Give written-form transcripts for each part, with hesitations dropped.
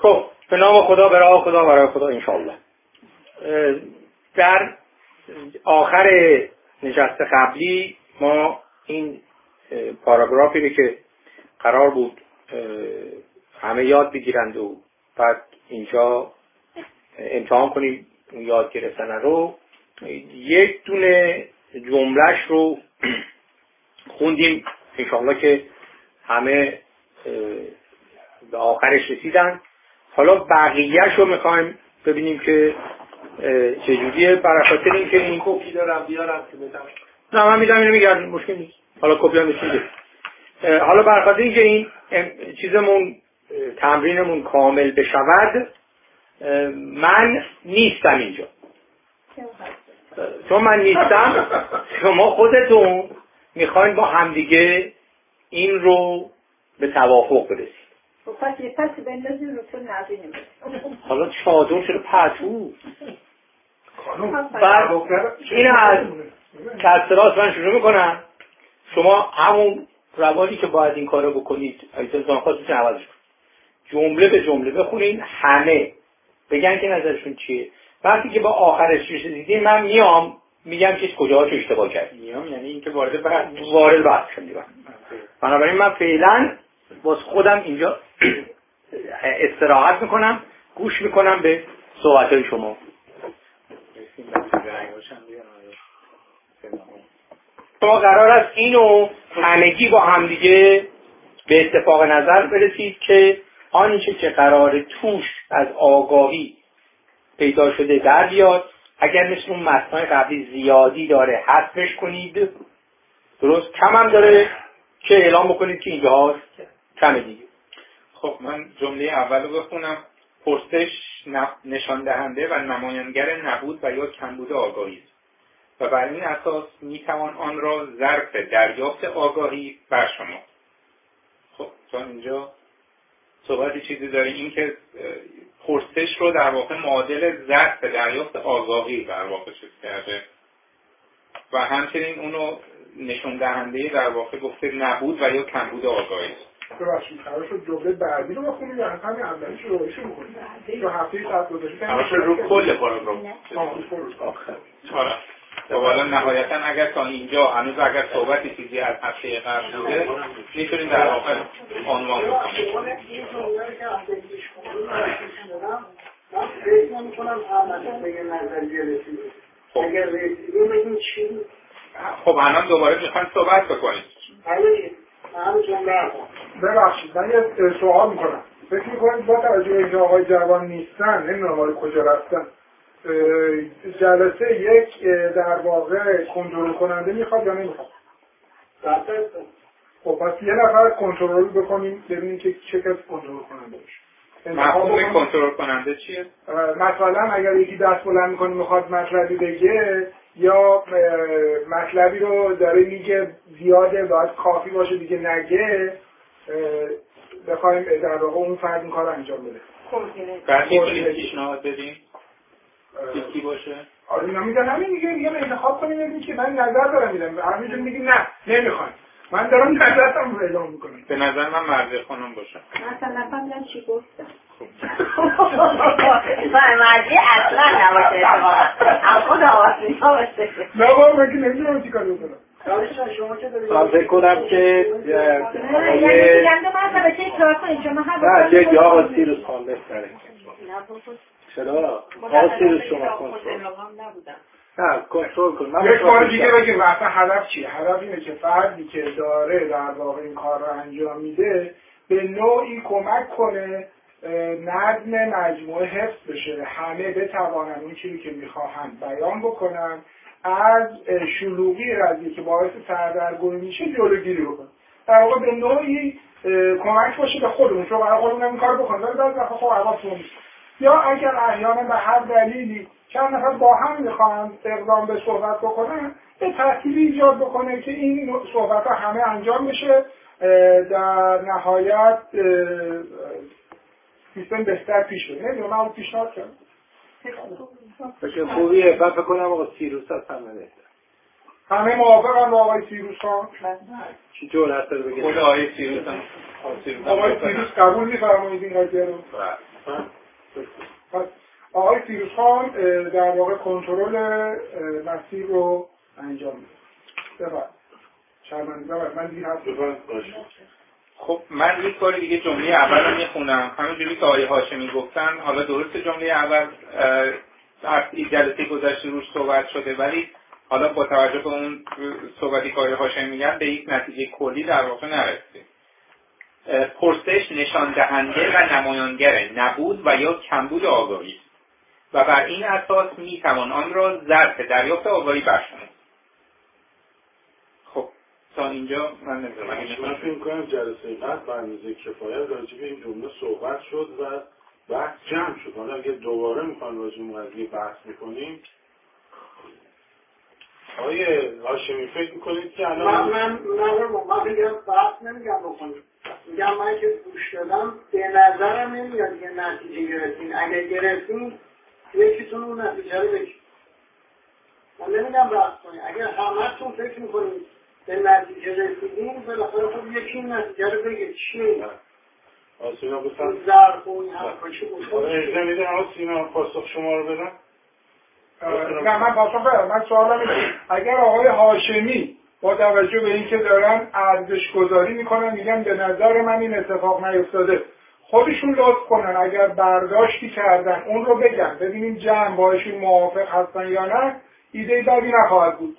خب به نام خدا، برای خدا، برای خدا انشاءالله. در آخر نشست قبلی ما این پاراگرافی رو که قرار بود همه یاد بگیرند و بعد اینجا امتحان کنیم یاد گرفتن رو، یک دونه جملهش رو خوندیم انشاءالله که همه به آخرش رسیدن. حالا بقیهش رو میخوایم ببینیم که چجوریه، برای خاطر این که این کپی دارم بیارم که بدم. نه من میدم اینو میگردم، مشکل نیست. حالا کپی هم میشه. حالا برای خاطر این که این چیزمون تمرینمون کامل بشود، من نیستم اینجا. چون من نیستم، شما خودتون میخواین با همدیگه این رو به توافق برسید. پس یه پس بندازیم رو تو نازی حالا چادر شده پتو. بعد این از کسراست من شروع میکنم. شما همون روانی که باید این کارو بکنید ایتون خواستون عوض کنید. جمله به جمله بخونین، همه بگن که نظرشون چیه. وقتی که با آخرش رسیدیم من میام میگم که کجاهاش اشتباه کردیم. میام یعنی اینکه وارد بحث شدیم. بنابراین من فعلا باز خودم اینجا استراحت میکنم، گوش میکنم به صحبت‌های شما. شما قرار است اینو همگی با همدیگه به اتفاق نظر برسید که آنچه که قرار توش از آگاهی پیدا شده در بیاد. اگر مثل اون متن‌های قبلی زیادی داره حذفش کنید، درست کم هم داره که اعلام بکنید که اینجاها کمه دیگه. خب من جمله اول رو بخونم. پرسش نشان دهنده و نمایانگر نبود و یا کمبود آگاهی است و بر این اساس میتوان آن را ظرف دریافت آگاهی برشمرد. خب تا اینجا صحبتی چیزی داره این که پرسش رو در واقع معادل ظرف دریافت آگاهی در واقع چیز کرده و همچنین اونو نشان دهنده در واقع گفته نبود و یا کمبود آگاهی است. ببخشید قرار شد جمله بعدی رو بخونیم یا همین اولیش رو بخونیم؟ یا هفته ساعت گذاشته قرار شد رو کل پاراگراف. آره. و حالا نهایتا اگر تا اینجا هنوز اگر صحبتی چیزی از هفته قبل بوده میتونیم در واقع عنوان بکنیم. خب الان دوباره میخوایم صحبت بکنیم. ببخشید من یه سوال میکنم. فکر میکنید با توجه به اینکه آقای جوان نیستن، نمیدونم آقای کجا رفتن، جلسه یک در واقع کنترل کننده میخواد یا نمیخواد؟ خب پس یه نفر کنترل بکنیم ببینیم که چه کسی کنترل کننده باشه. مفهوم کنترل کننده چیه؟ مثلا اگر یکی دست بلند میکنه میخواد مطلبی بگه یا مطلبی رو داره میگه زیاده باید کافی باشه دیگه نگه، بخوایم در واقع اون فرد این کار انجام بده. بعد میتونیم پیشنهاد بدیم کی باشه؟ آره اینا میگن همین دیگه انتخاب کنیم ببینیم که من نظر دارم میدم همینجور میگیم نه نمیخوایم من دارم نظرم رو اعلام میکنم. به نظر من مرضی خانم باشه. مثلا نفهمیدم چی گفتم. مرضی اصلا نباشه هم خود آواز نباشه. نه بابا من که نمیدونم چی کار بکنم. من فکر کنم که یعنی میگم دو مرتبه چه کار کنید شما نه چه جا آقا سیروس خان بهتره. چرا؟ آقا سیروس شما کنترل نه کنترل کن. من یک بار دیگه بگیم اصلا هدف چیه؟ هدف اینه که فردی که داره در واقع این کار رو انجام میده به نوعی کمک کنه نظم مجموعه حفظ بشه، همه بتوانن اون چیزی که میخواهند بیان بکنن، از شلوغی قضیه که باعث سردرگمی میشه جلوگیری بکنن. در واقع به نوعی کمک باشه به خودمون، چون برای خودمون این کار بکنن ولی بعضی وقتا خب حواسمون نیست. یا اگر احیانا به هر دلیلی چند نفر با هم میخوان اقدام به صحبت بکنن، به ترتیبی ایجاد بکنه که این صحبت ها همه انجام بشه، در نهایت سیستم بهتر پیش بره. نمیدونم من اون پیشنهاد کردم. بشه خوبیه. بعد فکر کنم آقا سیروس هست همه بهتر. همه موافقن با آقای سیروس ها؟ چی جور هست رو بگید؟ خود آقای سیروس هم آقای سیروس قبول می‌فرمایید این قضیه رو؟ پس آقای فیروزخان در واقع کنترل مسیر رو انجام میده. بفرمایید. شرمنده من دیگه حرف باشه. خب من یک بار دیگه جمله اول رو میخونم، همونجوری که آقای هاشمی گفتن. حالا درست جمله اول این جلسه گذشته روش صحبت شده، ولی حالا با توجه به اون صحبتی که آقای هاشمی میگن به یک نتیجه کلی در واقع نرسید. پرسش نشان دهنده و نمایانگر نبود و یا کمبود آگاهی است و بر این اساس میتوان آن را ظرف دریافت آگاهی برشمرد. خب تا اینجا من نمی‌دونم. من فکر می‌کنم جلسه قبل به اندازه کفایت راجع به این جمله صحبت شد و بحث جمع شد. حالا اگه دوباره می‌خوان راجع به این قضیه بحث می‌کنیم، آقای هاشمی فکر می‌کنید که الان من میگم بحث نمیگم بکنیم، میگم من که گوش دادم به نظرم نمیاد یه نتیجه گرفتین. اگه گرفتین یکیتون اون نتیجه رو بگید. من نمیگم بحث کنیم. اگر همه‌تون فکر می‌کنید به نتیجه رسیدین، بالاخره خب یکی این نتیجه رو بگید چیه؟ آسینا بسن ظرف و این حرفا چی بود؟ اجازه میده آسینا پاسخ شما رو بدم؟ نه من پاسخ بدم. من سوالم اینه اگر آقای هاشمی با توجه به اینکه دارن ارزش گذاری میکنن میگن به نظر من این اتفاق نیفتاده، خودشون لطف کنن اگر برداشتی کردن اون رو بگن ببینیم جمع باشون موافق هستن یا نه، ایده بدی نخواهد بود.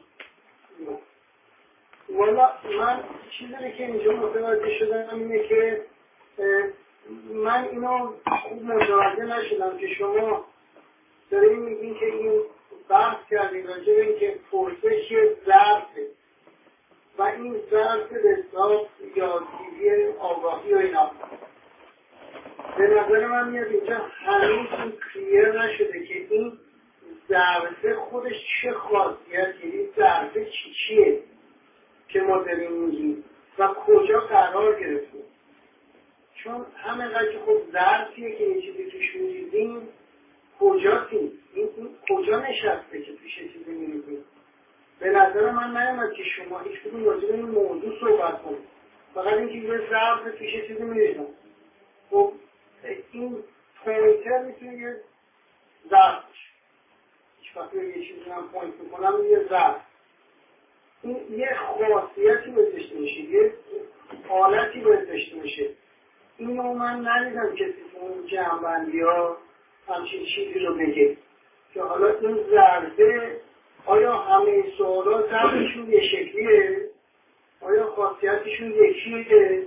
والا من چیزی که اینجا متوجه شدم اینه که من اینو خوب متوجه نشدم که شما دارین میگین که این بحث کردین راجع به این که پرسش ظرفه و این ظرف به حساب یادگیری آگاهی و اینا. به نظر من میاد اینجا هنوز این کلیر نشده که این ظرفه خودش چه خاصیتی، این ظرفه چیه که ما داریم میگیم و کجا قرار گرفتیم. چون همینقدر که خب ظرفیه که یه چیزی توش میریزیم، کجاستیم؟ این کجا نشسته که توش یه چیزی میریزیم؟ به نظر من نیامد که شما هیچ کدوم راجع به این موضوع صحبت کنید، فقط اینکه یه ظرف توش یه چیزی میریزم. خب این پوینتر میتونه یه ظرف باشه. هیچ وقتی یه چیزی من پوینت میکنم یه ظرف، این یه خاصیتی باید داشته باشه، یه حالتی باید داشته باشه. اینو من ندیدم کسی تو اون جمع‌بندی ها همچین چیزی رو بگه که حالا این ظرفه آیا همه سوالات ظرفشون یه شکلیه؟ آیا خاصیتشون یکیه؟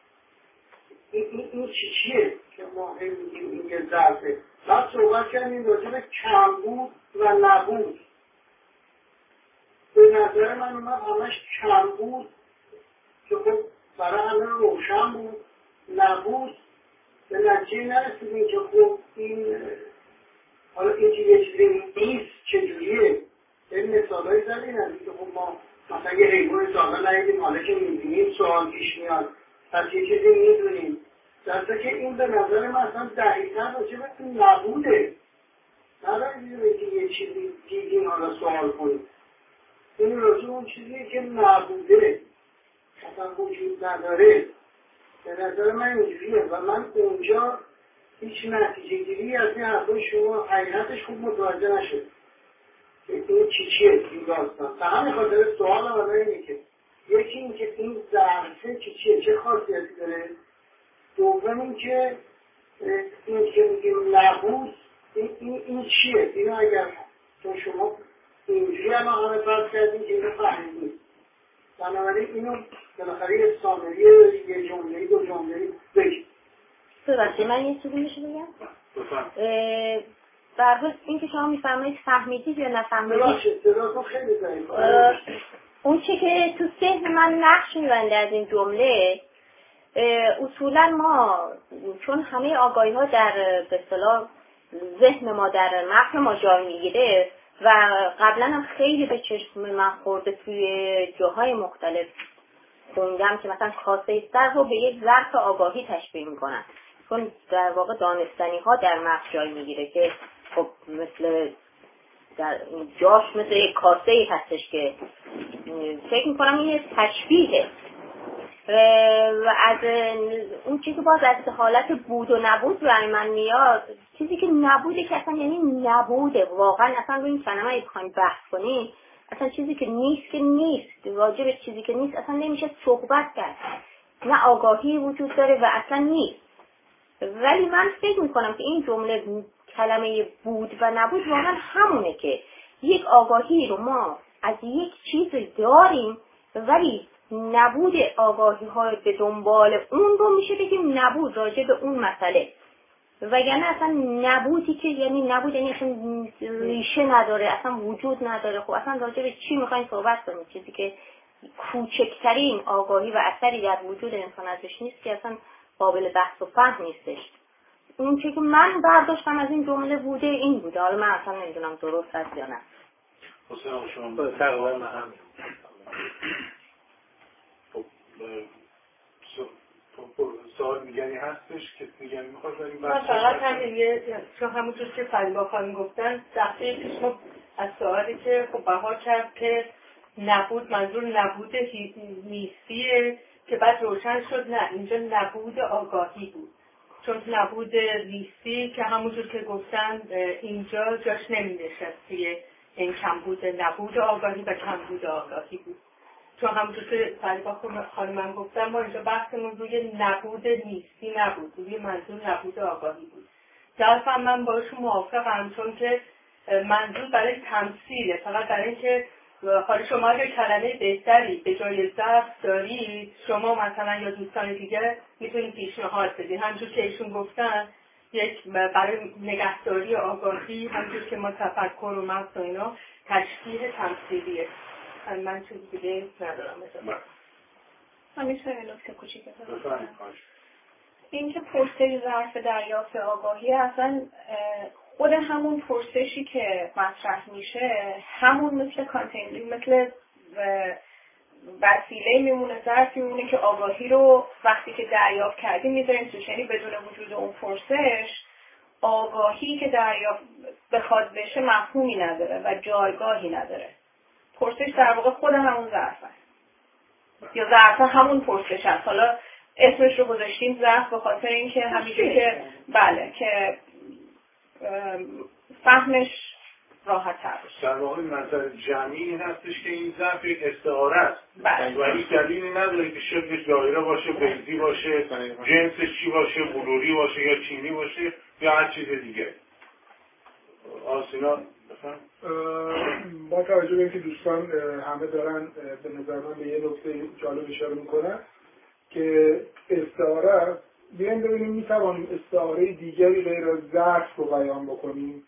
این چیه که ما میگیم این یه ظرفه؟ بعد صحبت کردیم راجع به کمبود و نبود. به نظر من اومد همش کمبود که خب برای همه روشن بود، نبود به نتیجه نرسیدیم که خب این حالا این یه چیزی نیست چجوریه. این مثال هایی زدین از که خب ما مثلا یه حیوان سالا ندیدیم، حالا که میبینیم سوال پیش میاد پس یه چیزی میدونیم، درسته که این به نظر من اصلا دقیقا راجع به نبوده، نداریم که یه چیزی دیدیم حالا سوال کنیم. این راجع اون چیزیه که نبوده اصلا وجود نداره. به نظر من اینجوریه و من اونجا هیچ نتیجه گیری از این حرفای شما حقیقتش خوب متوجه نشد که این چیه این داستان. به همین خاطر سوال هم اینه که یکی این که این ظرفه چیه، چه خاصیتی داره. دوم این که میگیم نبود این چیه. اینو اگر تو شما اینجوری الان همه فرض کردیم که اینو فهمیدیم، بنابراین اینو بالاخره یه سامری یه جمله‌ای دو جمله‌ای بگید. ببخشید من یه چیزی میشه بگم؟ برای این که شما میفرمایید فهمیدید یا نفهمیدید، ببخشید صداتون خیلی ضعیف. اون چه که تو ذهن من نقش می‌بنده از این جمله، اصولا ما چون همه آگاهی ها در به اصطلاح ذهن ما در مغز ما جای میگیره و قبلا هم خیلی به چشم من خورده توی جاهای مختلف خوندم که مثلا کاسه سر رو به یک ظرف آگاهی تشبیه میکنن، چون در واقع دانستنی ها در مغز جای میگیره که خب مثل در جاش مثل یک کاسه هستش که فکر میکنم این تشبیهه. و از اون چیزی که باز از حالت بود و نبود برای من میاد، چیزی که نبوده که اصلا یعنی نبوده واقعا. اصلا روی این کلمه اگه بخوایم بحث کنیم، اصلا چیزی که نیست که نیست، راجع به چیزی که نیست اصلا نمیشه صحبت کرد، نه آگاهی وجود داره و اصلا نیست. ولی من فکر میکنم که این جمله کلمه بود و نبود واقعا همونه که یک آگاهی رو ما از یک چیز داریم ولی نبود آگاهی های به دنبال اون رو میشه بگیم نبود راجع به اون مسئله. وگرنه اصلا نبودی که یعنی نبود یعنی اصلا ریشه نداره، اصلا وجود نداره. خب اصلا راجع به چی میخوایم صحبت کنیم؟ چیزی که کوچکترین آگاهی و اثری در وجود انسان ازش نیست که اصلا قابل بحث و فهم نیستش. اون چیزی که من برداشتم از این جمله بوده این بوده. حالا من اصلا نمیدونم درست است یا نه. حسین شما تقریبا هم سوال دیگری هستش که دیگه میخواد بریم من فقط همین چون همونطور که فریبا خانم گفتن دفعه پیش ما از سوالی که خب بها کرد که نبود منظور نبود نیستیه که بعد روشن شد نه اینجا نبود آگاهی بود، چون نبود نیستی که همونطور که گفتن اینجا جاش نمی نشستی، این کمبود نبود آگاهی و کمبود آگاهی بود. چون همونطور که فریبا خانم گفتن ما اینجا بحثمون روی نبود نیستی نبود، روی منظور نبود آگاهی بود. درسته من باشون موافقم، چون که منظور برای تمثیله، فقط برای اینکه حالا شما اگر کلمه بهتری به جای ظرف دارید، شما مثلا یا دوستان دیگه میتونید پیشنهاد بدید. همونطور که ایشون گفتن یک برای نگهداری آگاهی، همونطور که ما تفکر و مغز و اینا تشبیه تمثیلیه. من چیز دیگه ندارم مثلا. من میتونم یه نکته کوچیک بگم. این که پرسش ظرف دریافت آگاهی اصلا خود همون پرسشی که مطرح میشه همون مثل کانتینری، مثل وسیله میمونه، ظرفی میمونه که آگاهی رو وقتی که دریافت کردیم میذاریم توش. یعنی بدون وجود اون پرسش آگاهی که دریافت بخواد بشه مفهومی نداره و جایگاهی نداره. پرسش در واقع خود همون ظرف هست یا ظرف همون پرسش هست. حالا اسمش رو گذاشتیم ظرف به خاطر اینکه همینجوری که بله که فهمش راحت تر بشه. در واقع نظر جمعی این هستش که این ظرف یک استعاره است و این دلیلی نداره که شکلش دایره باشه، بیضی باشه، جنسش چی باشه، بلوری باشه یا چینی باشه یا هر چیز دیگه. آسینا بفهم. با توجه به اینکه دوستان همه دارن به نظر من به یه نکته جالب اشاره میکنن که استعاره است، بیایم ببینیم میتوانیم استعاره دیگری غیر از ظرف رو بیان بکنیم.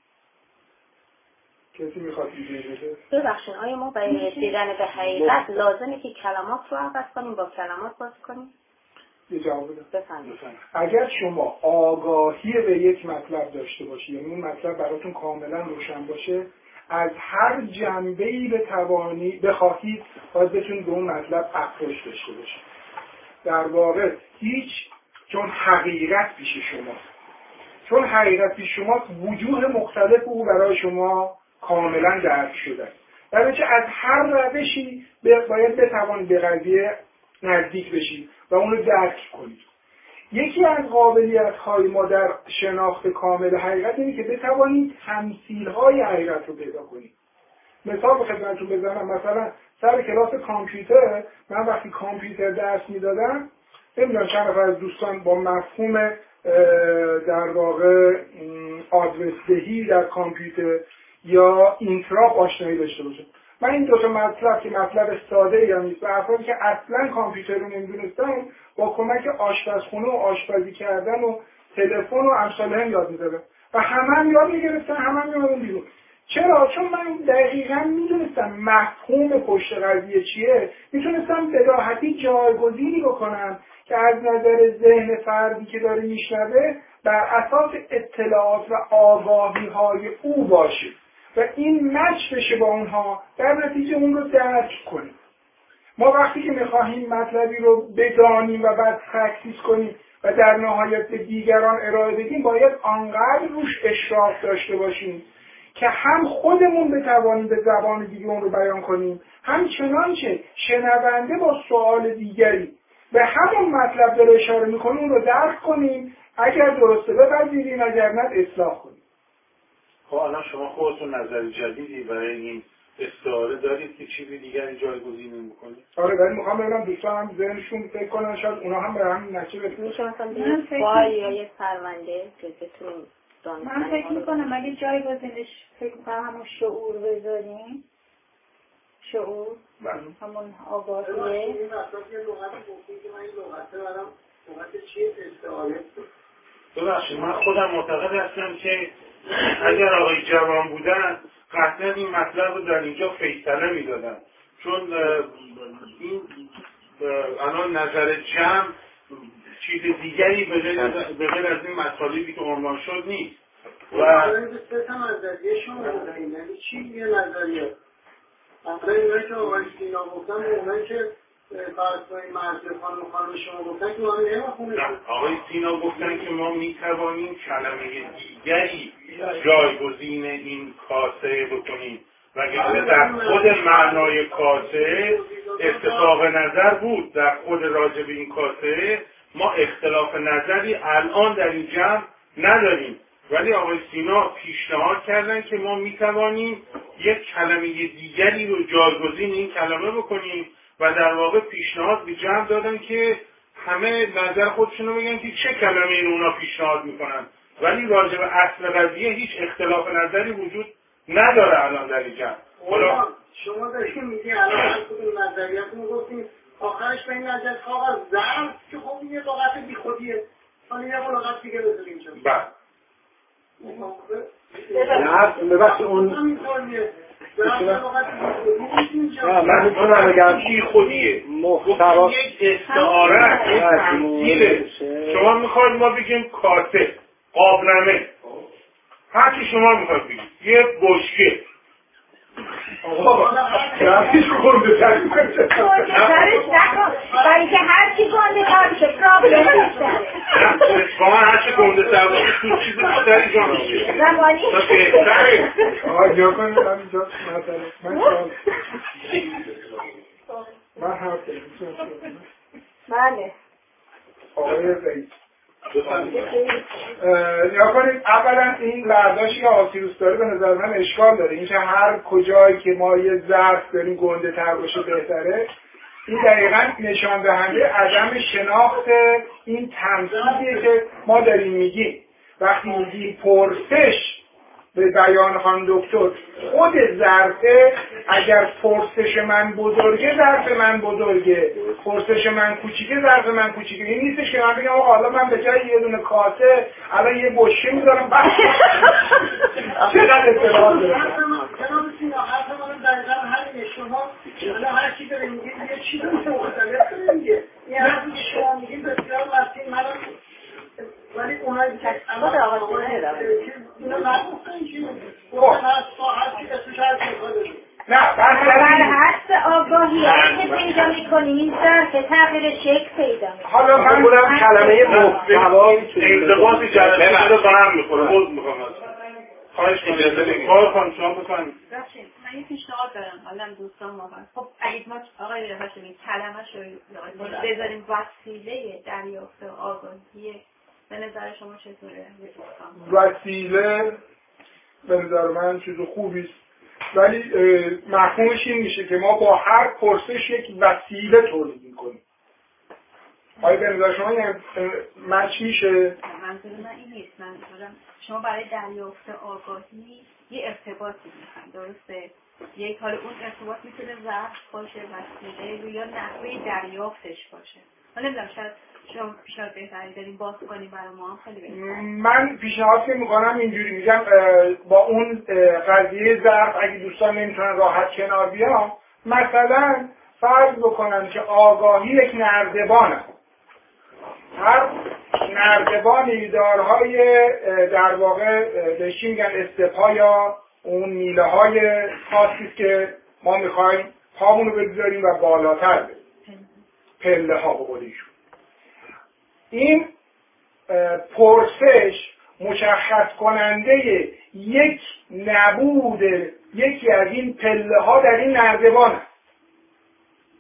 کسی میخواد ایده بده؟ ببخشید آیا ما برای رسیدن به حقیقت لازمه که کلمات رو عوض کنیم، با کلمات بازی کنیم؟ یه جواب بده. بفرمایید. اگر شما آگاهی به یک مطلب داشته باشید، یعنی اون مطلب براتون کاملا روشن باشه، از هر جنبه‌ای بخواهید باید بتونید به اون مطلب اپروچ داشته باشید. در واقع چون حقیقت پیش شماست، چون حقیقت پیش شماست وجوه مختلف او برای شما کاملا درک شده. در نتیجه از هر روشی باید بتوانید به قضیه نزدیک بشید و اون رو درک کنید. یکی از قابلیت‌های ما در شناخت کامل حقیقت اینه که بتوانید تمثیل‌های حقیقت رو پیدا کنید. مثال به خدمتتون بزنم، مثلا سر کلاس کامپیوتر من وقتی کامپیوتر درس میدادم، نمیدونم چند نفر از دوستان با مفهوم در واقع آدرس دهی در کامپیوتر یا اینتراپ آشنایی داشته باشم. من این دو تا مطلب که مطلب ساده یا نیست، به افرادی که اصلا کامپیوتر رو نمیدونستن با کمک آشپزخونه و آشپزی کردن و تلفن و امثال هم یاد میدادم و همه یاد میگرفتن، همه میادن بیرون. چرا؟ چون من دقیقاً میدونستم مفهوم پشت قضیه چیه، میتونستم به راحتی جایگزینی بکنم که از نظر ذهن فردی که داره میشنوه بر اساس اطلاعات و آگاهی های او باشه و این مچ بشه با اونها، در نتیجه اون رو درک کنیم. ما وقتی که میخواهیم مطلبی رو بدانیم و بعد تکسیس کنیم و در نهایت به دیگران ارائه بدیم، باید آنقدر روش اشراف داشته باشیم که هم خودمون بتوانیم به زبان دیگه اون رو بیان کنیم، هم چنانچه شنونده با سوال دیگری به همون مطلب داره اشاره میکنه، اون رو درک کنیم، اگر درسته بپذیریم، اگر نه اصلاح کنیم. خب الان شما خودتون نظر جدیدی برای این استعاره دارید که چیزی دیگری جایگزین میکنید؟ آره، ولی میخوام ببینم دوستان هم ذهنشون فکر کنن، شاید اونا هم به همین نتیجه برسن. میشه مثلا یه فایل یا یه پرونده که بتونیم دانستن. من فکر میکنم اگه جایگزینش فکر میکنم همون شعور بذاریم، شعور همون آگاهیه. این وسط یه لغتی گفتیم که من این لغته برام لغت چیه استعاره. ببخشید من خودم معتقد هستم که اگر آقای جوان بودن قطعا این مطلب رو در اینجا فیصله میدادن، چون این الان نظر جمع چیز دیگری به غیر از این مطالبی که عنوان شد نیست. و الان به سه تا نظریه شما داریم، یعنی چی یه نظریه؟ اصلا اینایی که آقای سینا گفتن و اونایی که فرض مرزی خانم شما گفتن که ما نمیخونه. آقای سینا گفتن که ما میتوانیم کلمه دیگری جایگزین این کاسه بکنیم، وگرنه در خود معنای کاسه اتفاق نظر بود. در خود راجع به این کاسه ما اختلاف نظری الان در این جمع نداریم، ولی آقای سینا پیشنهاد کردن که ما میتوانیم یک کلمه دیگری رو جایگزین این کلمه بکنیم و در واقع پیشنهاد به جمع دادن که همه نظر خودشون رو بگن که چه کلمه این اونا پیشنهاد میکنن، ولی راجع به اصل قضیه هیچ اختلاف نظری وجود نداره الان در این جمع. حالا شما داریم میگی الان هر کدوم نظریاتونو گفتیم، آخرش به این نظر کاغذ ظرف که خب این یه لغت بیخودیه، حالا یه لغت دیگه بذاریم اینجا. بله. ببخشید اون من میتونم بگم چی خودیه محتوا یک استعاره، یک تمثیله. شما میخواید ما بگیم کاسه، قابلمه، هر چی شما میخواید بگید، یه بشکه. آقا رفتیش گنده ترش نکن، برای که هر چی گنده تر بشه پرابلم بیشتره. شما هر چی گنده تر باشه تو چیز بیشتری جا میشه زمانی آقا جا کنید من اینجا من حرف دارم. بله آقای رئیس یا کنید، اولا این برداشتی که آسیروس داره به نظر من اشکال داره. این که هر کجایی که ما یه ظرف داریم گنده تر باشه بهتره، این دقیقا نشان دهنده عدم شناخت این تمثیلیه که ما داریم میگیم. وقتی میگیم پرسش به بیان خانم دکتر خود ظرفه، اگر پرسش من بزرگه ظرف من بزرگه، پرسش من کوچیکه ظرف من کوچیکه. این نیستش که من بگم حالا من به جای یه دونه کاسه الان یه بشکه میذارم بعد چقدر اطلاعات دارم. جناب سینا حرف من دقیقا همینه. شما الان هر چی داره میگید یه چیز مختلف داره میگه. این حرفی که شما میگید بسیار وسیع، من ولی اونایی که الان اینا نگفتن که هر چی اسمش هر چی میخواد نه بر حسب آگاهی که پیدا میکنیم این ظرف تغییر شکل پیدا میکنه. حالا من بودم کلمه محتوایی انضباطی جلسه رو با هم میخوره. خود میخوام خواهش کنم اجازه بدید. کار کنم شما بفرمایید. من یه پیشنهاد دارم حالا دوستان واقعا. خب اگه ما آقای هاشمی کلمه‌شو بذاریم وسیله دریافت آگاهی، به نظر شما چطوره؟ وسیله به نظر من چیز خوبیست، ولی مفهومش این میشه که ما با هر پرسش یک وسیله تولید میکنیم. آیا به نظر شما یعنی مچ میشه؟ منظور من این نیست. منظورم شما برای دریافت آگاهی یه ارتباطی میخواین، درسته؟ یک حال اون ارتباط میتونه ظرف باشه، وسیله یا نحوه دریافتش باشه. من نمیدونم شما پیشنهاد بهتری داریم باز کنیم برای ما هم خیلی بهتره. من پیشنهاد که میکنم اینجوری میگم با اون قضیه ظرف اگه دوستان نمیتونن راحت کنار بیام، مثلا فرض بکنن که آگاهی یک نردبانه. هر نردبانی دارهای در واقع بهش میگن استپا یا اون میله های خاصی که ما میخوایم پامونو بگذاریم و بالاتر بریم، پله ها به قولیشون. این پرسش مشخص کننده یک نبود یکی از این پله ها در این نردبان است.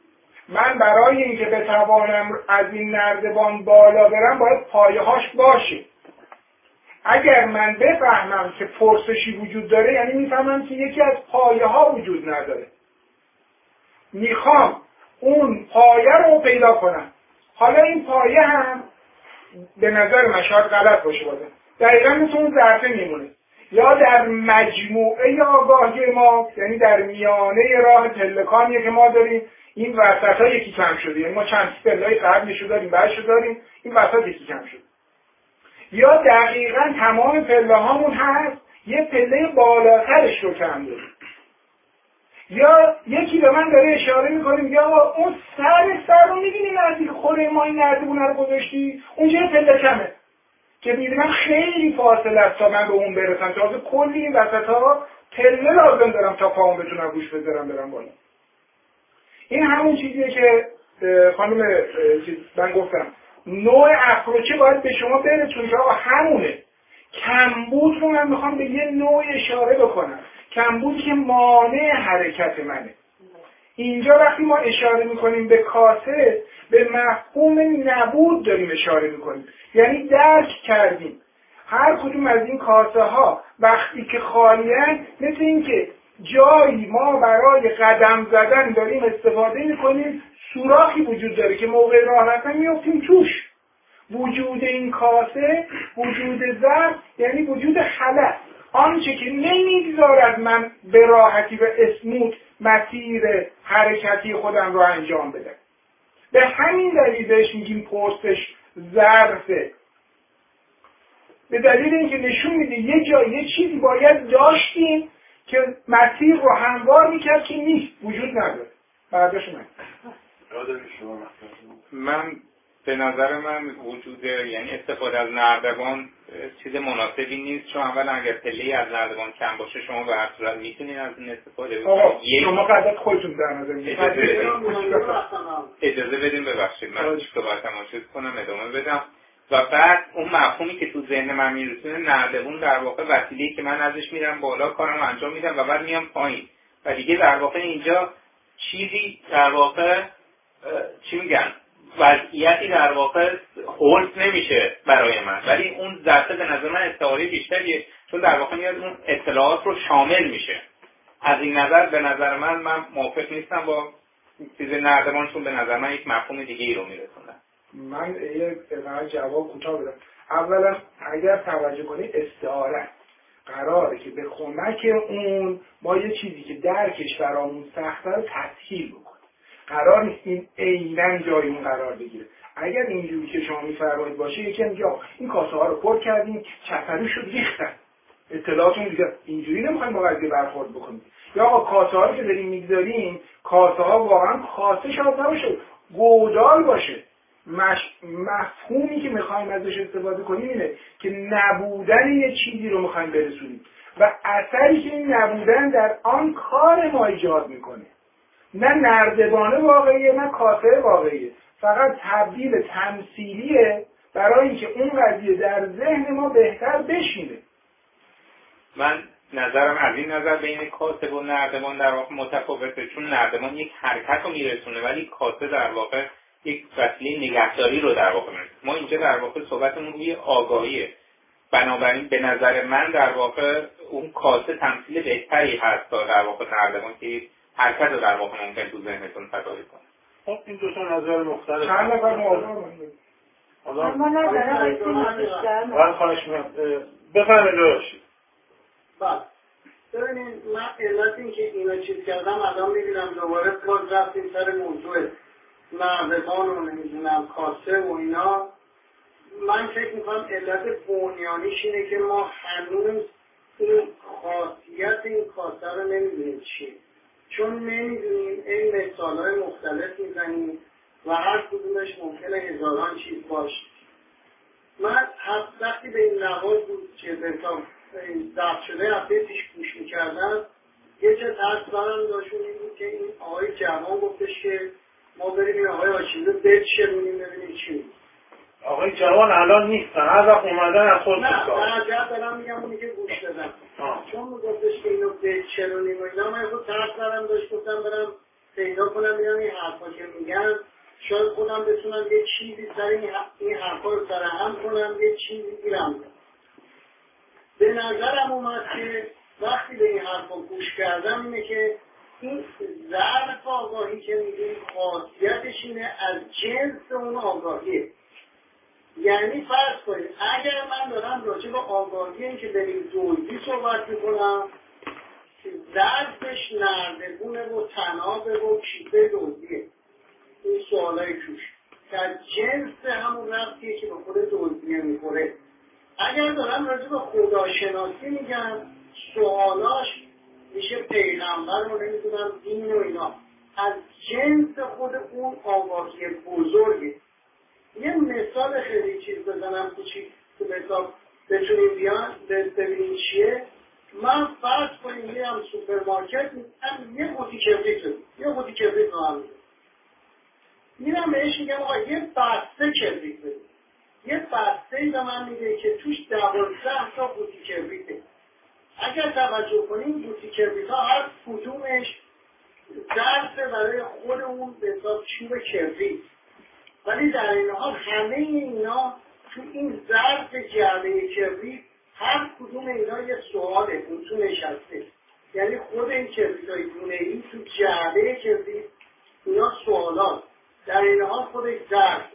من برای اینکه بتوانم از این نردبان بالا برم باید پایه‌هاش باشه. اگر من بفهمم که پرسشی وجود داره یعنی میفهمم که یکی از پایه‌ها وجود نداره. میخوام اون پایه رو پیدا کنم. حالا این پایه هم به نظر من شاید غلط باشه بازم. دقیقا مثل اون ظرفه میمونه. یا در مجموعه آگاهی ما، یعنی در میانه راه پلکانیه که ما داریم، این وسط ها یکی کم شده. یعنی ما چند پله‌های قبلشو داریم، بعدشو داریم، این وسط یکی کم شده. یا دقیقا تمام پله هامون هست، یه پله بالاترش رو کم داریم. یا یکی به من داره اشاره میکنه میگه آقا اون سر رو میبینی نزدیک خوره ما این نردبونه رو گذاشتی، اونجا یه پله کمه که میبینم خیلی فاصله است تا من به اون برسم. تازه کلی این وسط ها پله لازم دارم تا پاهم بتونم روش بذارم برم بالا. این همون چیزیه که خانم من گفتم نوع اپروچه باید به شما برسون که آقا همونه. کمبود رو من میخوام به یه نوع اشاره بکنم، کمبودی که مانع حرکت منه. اینجا وقتی ما اشاره میکنیم به کاسه به مفهوم نبود داریم اشاره میکنیم، یعنی درک کردیم هر کدوم از این کاسه ها وقتی که خالیان مثل این که جایی ما برای قدم زدن داریم استفاده میکنیم، سوراخی وجود داره که موقع راه رفتن میافتیم توش. وجود این کاسه، وجود ظرف یعنی وجود خلأ، آنچه که نمیگذارد من به راحتی و اسموت مسیر حرکتی خودم رو انجام بدم. به همین دلیل بهش میگیم پرسش ظرفه، به دلیل اینکه نشون میده یه جایی یه چیزی باید داشتیم که مسیر رو هموار میکرد که نیست، وجود نداره. برداشت من به نظر من وجود یعنی استفاده از نردبان چیز مناسبی نیست، چون اولا اگر پله‌ای از نردبان کم باشه شما به هر صورت میتونید از این استفاده بکنید. شما قدرت خودتون در نظر میگیرید. اجازه بدیم ببخشید من صحبتمو چیز کنم ادامه بدم. و بعد اون مفهومی که تو ذهن من میرسونه نردبون در واقع وسیله‌ای که من ازش میرم بالا کارم انجام میدم و بعد میام پایین و دیگه در واقع اینجا چیزی در واقع چی میگن وضعیتی در واقع هولد نمیشه برای من، ولی اون ذاته به نظر من استعاره بیشتریه چون در واقع میاد اون اطلاعات رو شامل میشه. از این نظر به نظر من موافق نیستم با چیز نردبان، چون به نظر من یک مفهوم دیگه ای رو میرسونه. من یک جواب کوتاه بدم. اولا اگر توجه کنید استعاره قراره که به کمک اون ما یه چیزی که درکش برامون سخته رو تسهیل بکنه. قرار نیست این عیناً جای اون قرار بگیره. اگر اینجوری که شما میفرمایید باشه یکی میگه این کاسه ها رو پر کردیم چپرو شد ریختن، اطلاعاتون دیگه اینجوری نمیخوایم با قضیه برخورد بکنیم. یا آقا کاسه ها رو که داریم میگذاریم کاسه ها واقعا کاسه شاید نباشه، گودال باشه. مفهومی که میخوایم ازش استفاده کنیم اینه که نبودن یه چیزی رو میخوایم برسونیم و اثری که این نبودن در آن کار ما ایجاد میکنه. نه نردبانه واقعیه نه کاسه واقعیه، فقط تبدیل تمثیلیه برای اینکه اون قضیه در ذهن ما بهتر بشینه. من نظرم از این نظر بین کاسه و نردبان در واقع متفاوته، چون نردبان یک حرکت رو میرسونه ولی کاسه در واقع یک وسیله نگهداری رو در واقع میرسونه. ما اینجا در واقع صحبتمون روی آگاهیه، بنابراین به نظر من در واقع اون کاسه تمثیل بهتری هست تا در واقع نردبان که حرکت رو در واقع ممکن تو ذهنتون تداعی کنه. خب این دو تا نظر مختلف چند نفر موافقن؟ ما نظر بیشتر من خواهش می‌کنم بفرمایید داشت. بله ببینید من علت این که اینا چیز کردم الان می‌بینم دوباره باز رفتیم سر موضوع نردبان و نمیدونم کاسه و اینا. من فکر می‌کنم علت بنیانیش اینه که ما هنوز این خاصیت این کاسه رو نمی‌دونیم چیه، چون نمیدونیم این مثال‌های مختلف میزنیم و هر کدومش ممکنه هزاران چیز باشه. من وقتی به این نواز بود که بهتام ضبط شده هفته پیش گوش میکردم یه چه ترس دارم داشون این بود که این آقای جوان گفتش که ما بریم این آقای آشیلو بچرونیم ببینیم چی بود. آقای جوان الان نیستن، هر وقت اومدن از خود نه درجت دارم میگم اونی که گوش دادم چون گفتش که اینو بچرونیم و اینا من خود ترس دارم داشت گفتم برم پیدا کنم ببینم این حرفا که میگم شاید خودم بتونم یه چیزی سر این حرفا رو سرهم کنم، یه چیزی گیرم کنم. به نظرم اومد که وقتی به این حرفا گوش کردم اینه که این ظرف آگاهی که میگیم خاصیتش اینه از جنس اون آگاهیه. یعنی فرض کنید اگر من دارم راجع به آگاهی این که بریم دزدی صحبت میکنم که ظرفش نردبونه و تنابه و کیسه دزدیه، این سوالای توش که از جنس همون ربطیه که به خود دزدیه میخوره. اگر دارم راجع به خداشناسی میگم سوالاش میشه پیغمبر و نمیدونم دین و اینا، از جنس خود اون آگاهی بزرگه. یه مثال خیلی چیز بزنم کوچیک تو مثال بتونیم بیان ببینیم چیه. من فرض کنیم میرم سوپرمارکت یه قوطی کبریت رو هم میرم بهش میگم آقا یه بسته کبریت بده. یه بسته به من میگه که توش 12 تا قوطی کبریته. اگر توجه کنیم قوطی کبریت ها هر کدومش ظرف برای خود اون به حساب چوب کبریت، ولی در این حال همه اینا تو این ظرف جعبه کبریت هر کدوم اینا یه سواله اون تو نشسته. یعنی خود این کبریت های دونه‌ای تو جعبه کبریت اینا سوالات، در این حال خودش ظرف.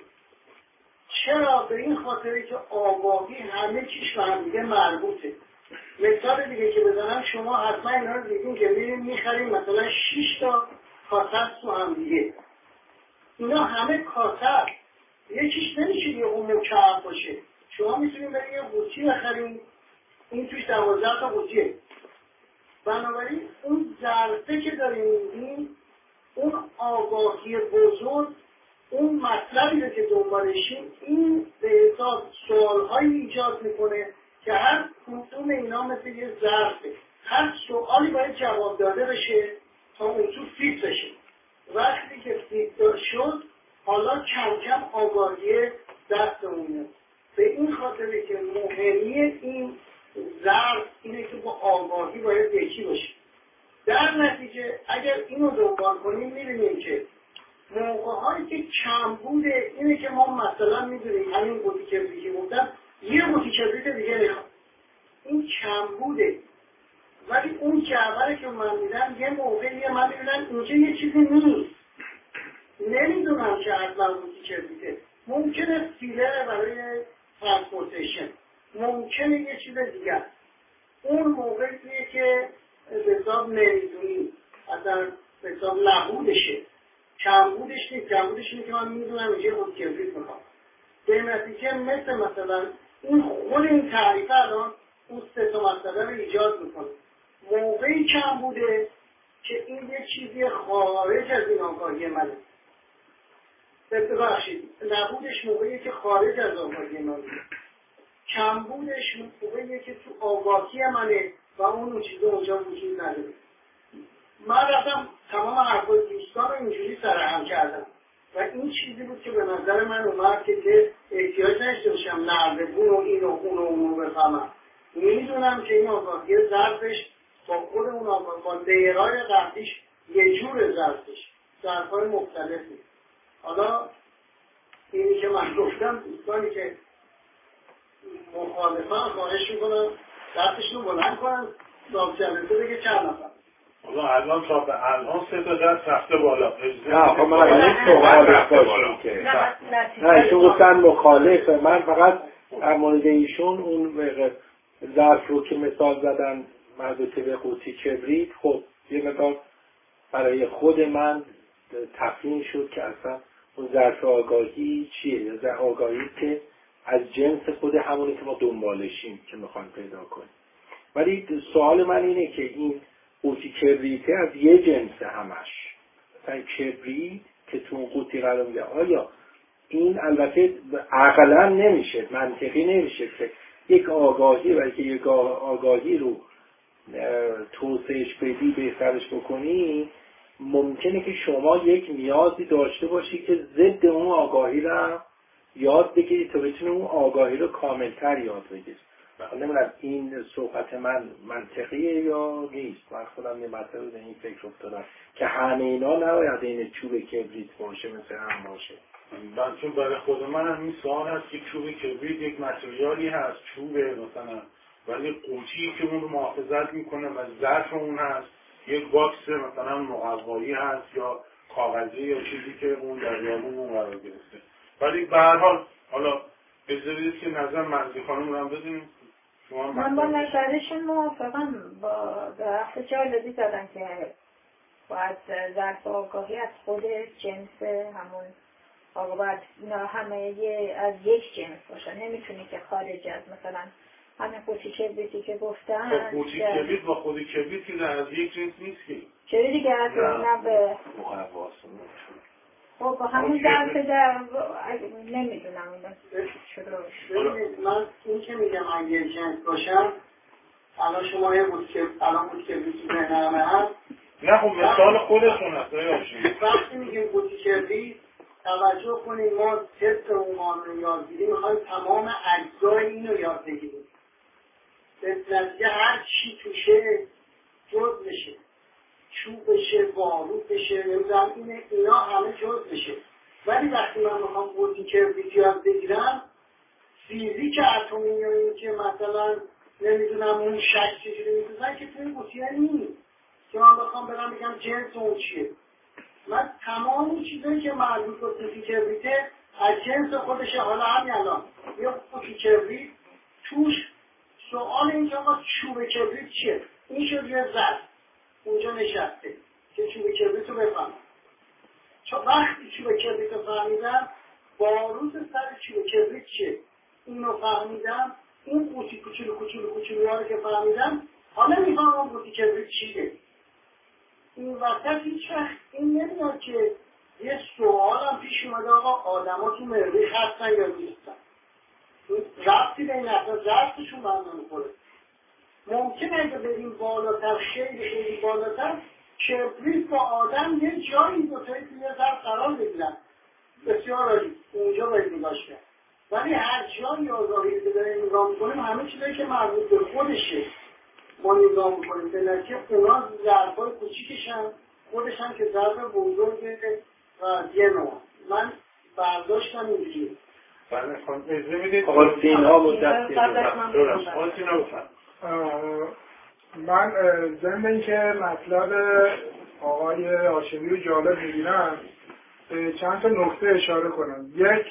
چرا؟ به این خاطری که آگاهی همه چیش به هم دیگه مربوطه. مثال دیگه که بزنم شما حتما اینا رو دیدین که میرین میخریم مثلا 6 تا کاسه تو هم دیگه، اینا همه کاسه یکیش نمیشه یه اون مکعب باشه. شما میتونید برید یه قوطی بخرید این توش 12 تا قوطیه. بنابراین اون ظرفه که داریم میدیم اون آگاهی بزرگ اون مطلبی رو که دنبالشیم این به حساب سوالهایی ایجاد میکنه که هر کدوم اینا مثل یه ظرفه، هر سوالی باید جواب داده بشه تا اون تو فیت بشه. وقتی که فیت شد حالا کم کم آگاهی دستمون میاد. به این خاطره که مهمی این ظرف اینه که با آگاهی باید یکی باشه. در نتیجه اگر اینو دنبال کنیم میبینیم که موقع‌هایی که کم بوده اینه که ما مثلا میدونیم همین قوطی کبریت که گفتم یه قوطی کبریت دیگه میخوام، این کم بوده. ولی اون جعبه که من میدم یه موقعیه من میبینم اینجا یه چیزی نیست، نمیدونم که حتما قوطی کبریته، ممکنه سیلر برای ترانسپورتیشن، ممکنه یه چیز دیگه. اون موقعیه که به حساب نمیدونی اصلا به حساب نبودشه، کمبودش نیست. کمبودش اینه که من میدونم اینجا قوطی کبریت میخوام. به نتیجه مثلا این خود این تعریف الان اون 3 تا مسئله رو ایجاد میکنه. موقعی کم بوده که این یه چیزی خارج از این آگاهی منه. ببخشید نبودش موقعی که خارج از آگاهی منه. کم بودش موقعی که تو آگاهی منه و اون چیزا اونجا وجود نداره. من رفتم تمام حرفای دوستان رو اینجوری سرهم کردم و این چیزی بود که به نظر من اومد که احتیاج نشته باشم نردبون و این و اون و اون رو بفهمم. میدونم که این آگاهی ظرفش با خود اون آگاهی با لیرهای قبلیش یه جور ظرفهای مختلفی. حالا اینی که من گفتم دوستانی که مخالفان خواهش میکنم دستشون بلند کنن صاحب جلسه بگه چند نفر. حالا الان تا به الان 3 تا دست رفته بالا. نه خب من الان مخالف باشم که نه ایشون گفتن مخالف. من فقط در مورد ایشون اون ظرف رو که مثال زدن مربوط به قوطی کبریت، خب یه مقدار برای خود من تفهیم شد که اصلا اون ظرف آگاهی چیه، یا آگاهی که از جنس خود همونی که ما دنبالشیم که میخوایم پیدا کنیم. ولی سوال من اینه که این قوطی کبریته از یه جنس همش، مثلا کبریت که تو اون قوطی قرار میگه، آیا این البته عقلا نمیشه، منطقی نمیشه که یک آگاهی و که یک آگاهی رو توسعهش بدی بهترش بکنی، ممکنه که شما یک نیازی داشته باشی که ضد اون آگاهی رو یاد بگیری تا بتونی اون آگاهی رو کاملتر یاد بگیری. نمیدونم این صحبت من منطقیه یا نیست. من خودم یه مطلب به این فکر افتادم که همه اینا نباید این چوب کبریت باشه مثل هم باشه. من چون برای خود من هم این سوال هست که چوب کبریت یک متریالی هست، چوبه مثلا، ولی قوطی که اون رو محافظت میکنه و ظرف اون هست، یک باکس مثلا مقوایی هست یا کاغذی یا چیزی که اون در یابون قرار گرفته. ولی به هر حال حالا اجازه بدید که نظر مرزی خانم رو هم بدونیم. من با نظرشون موافقم. با درخت جالبی زدن که باید ظرف آگاهی از خود جنس همون آقا باید همه از یک جنس باشن، نمیتونی که خارج از مثلا همه قوطی کبریتی که گفتن. خب قوطی کبریت با خود کبریت که از یک جنس نیست که چرا دیگه از اون به خب با همون ظرف در نمیدونم من این که میگم من یک جنس باشم، الان شما یه الان کبریتی ذهنم هست. نه خب مثال خودتون هست. وقتی میگیم قوطی کبریت توجه کنید، ما طبق عنوان رو یاد بگیریم، میخوایم تمام اجزای اینو یاد بگیریم. به نتیجه هر چی توشه جز بشه، چوب بشه، بارود بشه، نمیدونم اینا همه جز بشه. ولی وقتی من میخوام قوطی کبریت یاد بگیرم، فیزیک اتمی یا این که مثلا نمیدونم اون شک چجوری میسازن که توی قوطی نیست که من بخوام برم بگم جنس اون چیه. من تمام این چیزایی که مربوط به قوطی کبریته از جنس خودشه. حالا همین الان یه قوطی کبریت توش سوال این که آقا چوب کبریت چیه؟ این شد یه ظرف اونجا نشسته که چوب کبریت رو بفهمم. چون وقتی چوب کبریت رو فهمیدم، باروز سر چوب کبریت چیه اینو فهمیدم، این قوطی کوچولو رو که فهمیدم، حالا میفهمم قوطی کبریت چیه. این وقت هیچ وقت این نمیاد که یه سوال هم پیش اومده آقا آدم ها تو مریخ هستن یا نیستن. ربطی به این اصلا ربطشون به هم نمیخوره. ممکنه اگه بریم بالاتر، خیلی بالاتر، کبریت با آدم یه جایی دوتایی توی یه ظرف قرار بگیرن. بسیار عالی، اونجا باید نگاش کرد. ولی هر جایی آگاهی که داریم نگاه میکنیم، همه چیزایی که مربوط به خودشه ما نگاه میکنیم. به نتیجه اونا ظرفای کوچیکشن، خودشن که ظرف بزرگه و یه نوع. من برداشتم اینجوری. بله خانم اجازه میدید آقا سینا مدت من ضمن اینکه مطلب آقای هاشمی رو جالب می‌بینم، چند تا نکته اشاره کنم. یک،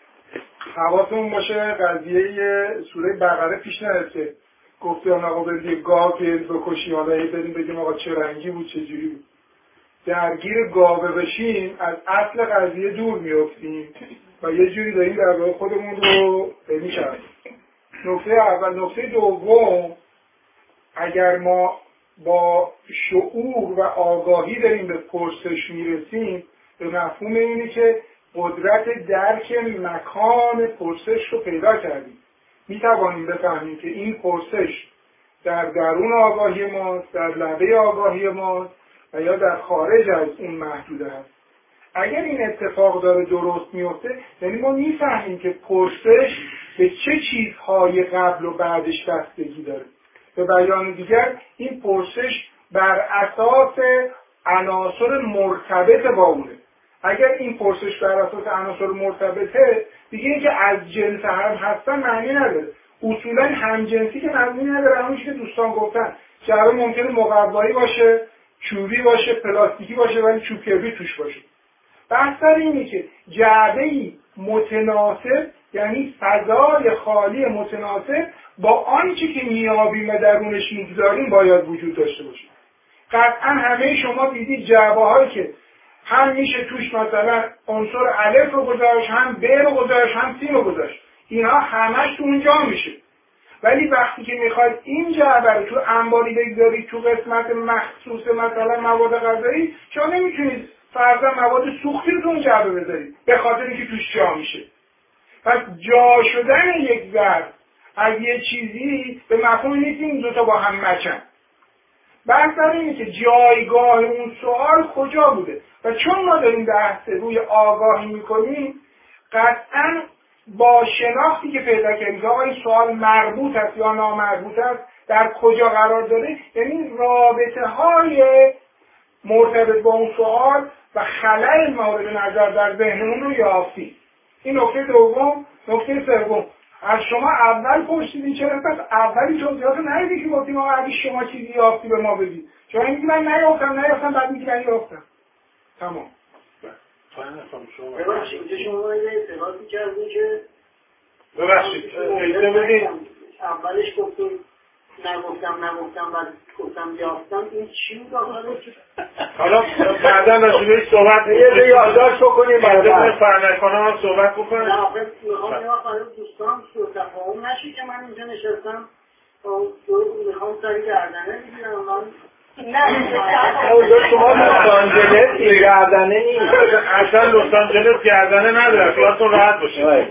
حواسمون باشه قضیه سوره بقره پیش نرسه گفتیم آقا برید گاو بکشی، حالا بریم بگیم آقا چه رنگی بود چه جوری بود. درگیر گاوه بشیم از اصل قضیه دور میافتیم و یه جوری داریم در واقع خودمون رو میشیم. نکته اول. نکته دوم، اگر ما با شعور و آگاهی داریم به پرسش میرسیم، به مفهوم اینه که قدرت درک مکان پرسش رو پیدا کردیم. میتوانیم بفهمیم که این پرسش در درون آگاهی ماست، در لبه آگاهی ماست و یا در خارج از اون محدوده هست. اگر این اتفاق داره درست میفته، یعنی ما میفهمیم که پرسش به چه چیزهای قبل و بعدش بستگی داره. به بیان دیگر این پرسش بر اساس عناصر مرتبط با اونه. اگر این پرسش بر اساس عناصر مرتبطه، دیگه اینکه از جنس هم هستن معنی نداره. اصولا همجنسی که معنی نداره. همونش که دوستان گفتن، جعبه ممکنه مقوایی باشه، چوبی باشه، پلاستیکی باشه، ولی چوب کبریت توش باشه. بحث سر اینه که جعبه‌ای متناسب، یعنی فضای خالی متناسب با آنچه که میابیم و درونش میگذاریم باید وجود داشته باشه. قطعا همه شما دیدید جعبه‌هایی که هم میشه توش مثلا عنصر الف رو گذاشت، هم ب رو گذاشت، هم س رو گذاشت. اینها همش تو اونجا میشه. ولی وقتی که میخواید این جعبه رو تو انباری بگذارید تو قسمت مخصوص مثلا مواد غذایی، شما نمیتونید فرضاً مواد سوختی رو تو اون جعبه بذارید به خاطر اینکه توش جا میشه. پس جا شدن یک ظرف از یه چیزی به مفهوم نیست این دوتا با هم مچن. بحث اینه که جایگاه اون سوال کجا بوده و چون ما داریم بحث روی آگاهی میکنیم، قطعاً با شناختی که پیدا کردید که آقا این سوال مربوط است یا نامربوط است، در کجا قرار داره، یعنی رابطه های مرتبط با اون سوال و خلأ مورد نظر در ذهنمون رو یافتید. این نکته دوم. نکته سوم، از شما اول پرسیدین چرا پس اولی توضیحات رو ندیدی که گفتیم آقا اگه شما چیزی یافتی به ما بدید. شما میگی من نیافتم بعد میگی من یافتم. تمام. ببخشید شما یه اعتراضی کردین که اجازه بدید اولش گفتیم نگفتم بعد گفتم یافتم. این چی بود آخرش؟ حالا بعدا راجعش صحبت یه یادداشت بکنیم بعدا فرنکنه هم صحبت بکنیم. نه آخه میخوام برای دوستان سوء تفاهم نشه که من اینجا نشستم میخوام سری گردنه بگیرم. من نه شما لس آنجلس گردنه نیست، اصلا لس آنجلس گردنه نداره، خیالتون راحت باشه.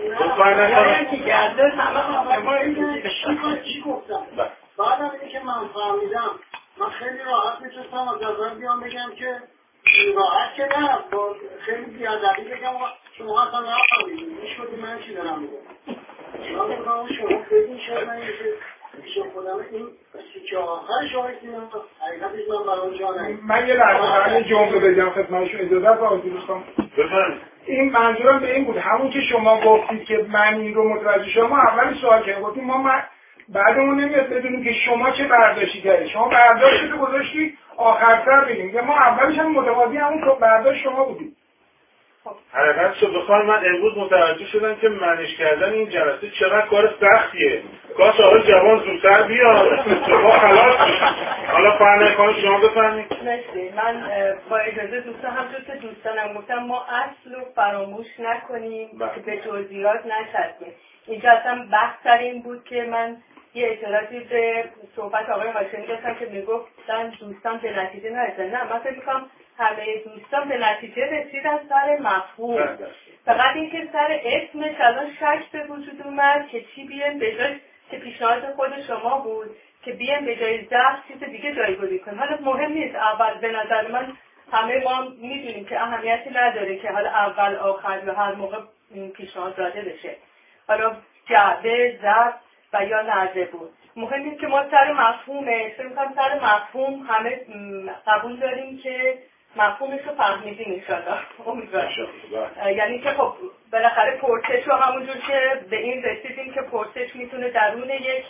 چی گفتم؟ بعدم اینه که من فهمیدم من خیلی راحت میتونستم از نظر بیام بگم که راحت که نه با خیلی بیادبی بگم شما اصلا نفهمیدید میش کنید من چی دارم میگم. من بودم شما بگین شاید من میشه خودم این سیچه آخر شاید حقیقتش من برای جا نهید. من یه لحظه جمله بگم خدمتشون اجازه است دوستان. بفرمایید. این منظورم به این بود همون که شما گفتید که من این رو متوجه شما اول سوال کردیم گفتیم ما بعدمون نمیاد بدونیم که شما چه برداشتی کردید. شما برداشتتو گذاشتید آخرتر بگیم که ما اولش هم متقاضی همون برداشت شما بودیم. حقیقتشو بخوام من امروز متوجه شدم که منش کردن این جلسه چقدر کار سختیه. کاش آقای جوان زودتر بیاد شما خلاص شد. حالا فرنکنه شما بفرمایید. مرسی. من با اجازه دوستان همونطور که دوستانم گفتم ما اصل رو فراموش نکنیم که به جزئیات نچسبیم. اینجا اصلا بحث سر این بود که من یه اعتراضی به صحبت آقای هاشمی داشتم که میگفتن دوستان به نتیجه نرسیدن. نه من فکر می‌کنم همه دوستان به نتیجه رسیدن سر مفهوم. فقط اینکه سر اسمش الان شک به وجود اومد که چی بیان به جای که پیشنهاد خود شما بود که بیان به جای ضبط چیز دیگه جایگزین کنیم. حالا مهم نیست اول به نظر من همه ما میدونیم که اهمیتی نداره که حالا اول آخر یا هر موقع پیشنهاد داده بشه. حالا جعبه ضبط و یا نظر بود. مهم نیست که ما سر مفهومش سر مفهوم همه قبول داریم که مفهومش رو فهمیدیم انشاءالله. امیدوارم. یعنی که خب بالاخره پرسش رو همونجور که به این رسیدیم که پرسش میتونه درون یک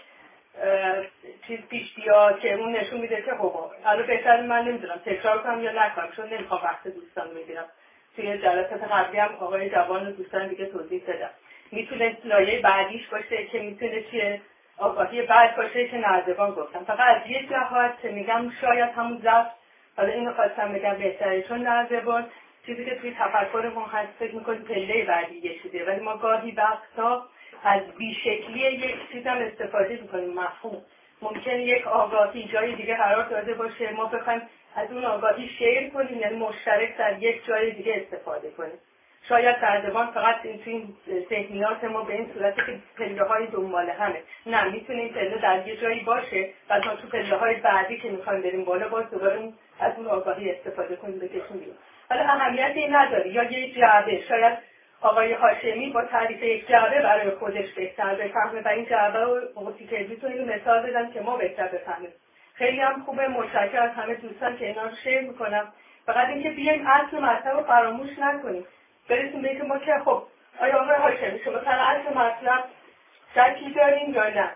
چیز پیش بیاد که اون نشون میده که خب الان بهتر من نمیدونم تکرار کنم یا نکنم چون نمیخوام وقت دوستان رو بگیرم. توی جلسات قبلی هم آقای جوان و دوستان دیگه توضیح دادم. میتونه لایه بعدیش باشه که میتونه چیه آگاهی بعد باشه که نردبان گفتم. فقط از یه جهات میگم شاید همون ضبط حالا اینو خواستم بگم بهتره چون نردبان چیزی که توی تفکرمون هست فکر میکنیم پله بعدی یه چیزه ولی ما گاهی وقتا از بیشکلی یک چیز هم استفاده میکنیم. مفهوم ممکنه یک آگاهی جای دیگه قرار داده باشه ما بخوایم از اون آگاهی شیر کنیم یعنی مشترک در یک جای دیگه استفاده کنیم. شاید نردبان فقط این ذهنیات ما به این صورتی که پله‌های دنبال همه نه میتونه این پله در یه جایی باشه بعد ما تو پله‌های بعدی که میخوایم بریم بالا باز دوباره از اون آگاهی استفاده کنیم بکشیم بیرون. حالا اهمیتی نداره یا یه جعبه شاید آقای هاشمی با تعریف یک جعبه برای خودش بهتر بفهمه و این جعبه رو قوتی که میتونیم مثال بدم که ما بهتر بفهمیم. خیلی هم خوبه متشکرم از همه دوستان که اینا رو شیر میکنم. فقط اینکه بیایم اصل مطلب رو فراموش نکنیم. برسیم به اینکه ما که خب آیا آقای هاشمی شما سر اصل مطلب شکی داریم یا نه؟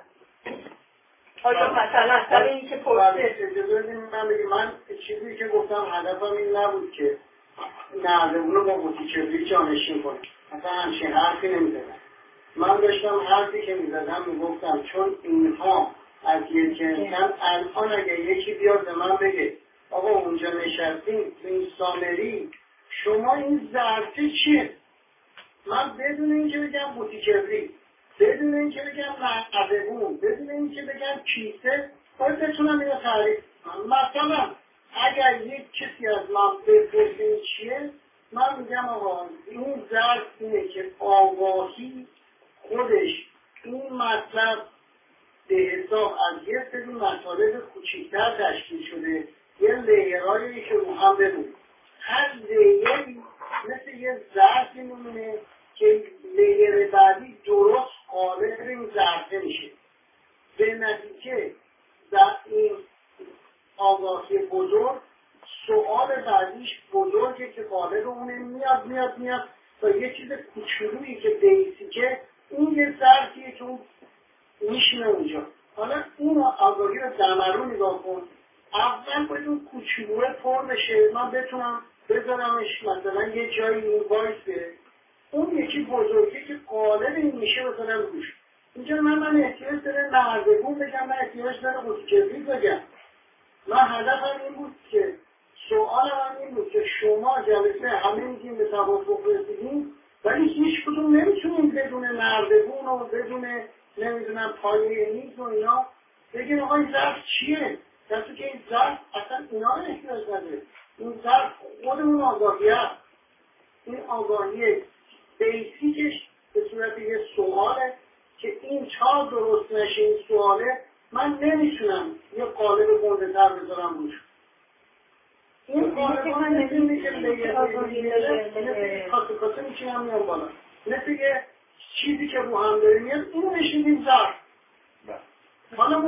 آیا مثلا سر این که پرسه من چیزی که گفتم هدفم این نبود که نردبون رو با قوطی‌کبریت جانشین کنم. مثلا همچین حرفی نمیزدم. من داشتم حرفی که میزدم میگفتم چون اینها از یک جنسن الان اگه یکی بیاد به من بگه آقا اونجا نشستیم این سامری شما این ظرفه چیه؟ من بدون اینکه بگم قوطی‌کبریت بدون اینکه بگم نردبون بدون اینکه بگم کیسه باید بتونم اینو تعریف مثلا اگر یک کسی از من بپرسه چیه من میگم آقا این ظرف اینه که آگاهی خودش این مطلب به حساب از یه سری مطالب کوچیک‌تر تشکیل شده یه لیرهایی که رو هم بدونیم هر لیری مثل یه ظرفی میمونه که لیر بعدی آگاهی بزرگ، سوال بعدیش بزرگه که قالب اونه میاد و یه چیز کوچولویی که بیسیکه، اون یه ظرفیه که اون میشینه اونجا. حالا اون آگاهی رو دمرو نگاه کن، اول باید اون کوچولوه پر بشه، من بتونم بذارمش مثلا یه جایی اون وایسه. اون یکی بزرگی که قالب این میشه بذارم روش. اینجا من احتیاج داره نردبون بگم، من احتیاج داره قوطی بگم. من هدفم این بود که سوالم این بود که شما جلسه همه میگیم به توافق رسیدیم، ولی هیچ کدوم نمیتونیم بدون نردبون و بدون نمیدونم پایه میز و اینا بگیم آقا این ظرف چیه؟ دستو که این ظرف اصلا اینا رو احتیاج نداره. این ظرف خودمون آگاهی هست. این آگاهی بیسیکش به صورت یه سواله که این تا درست نشه این سواله، من نمیتونم یه قالب گنده‌تر بذارم روش. این قالب ها نمیتونی که کاسه میشینم میام بالا، مثل یه چیزی که رو هم داره میاد، اینو نشیدیم ظرف. حالا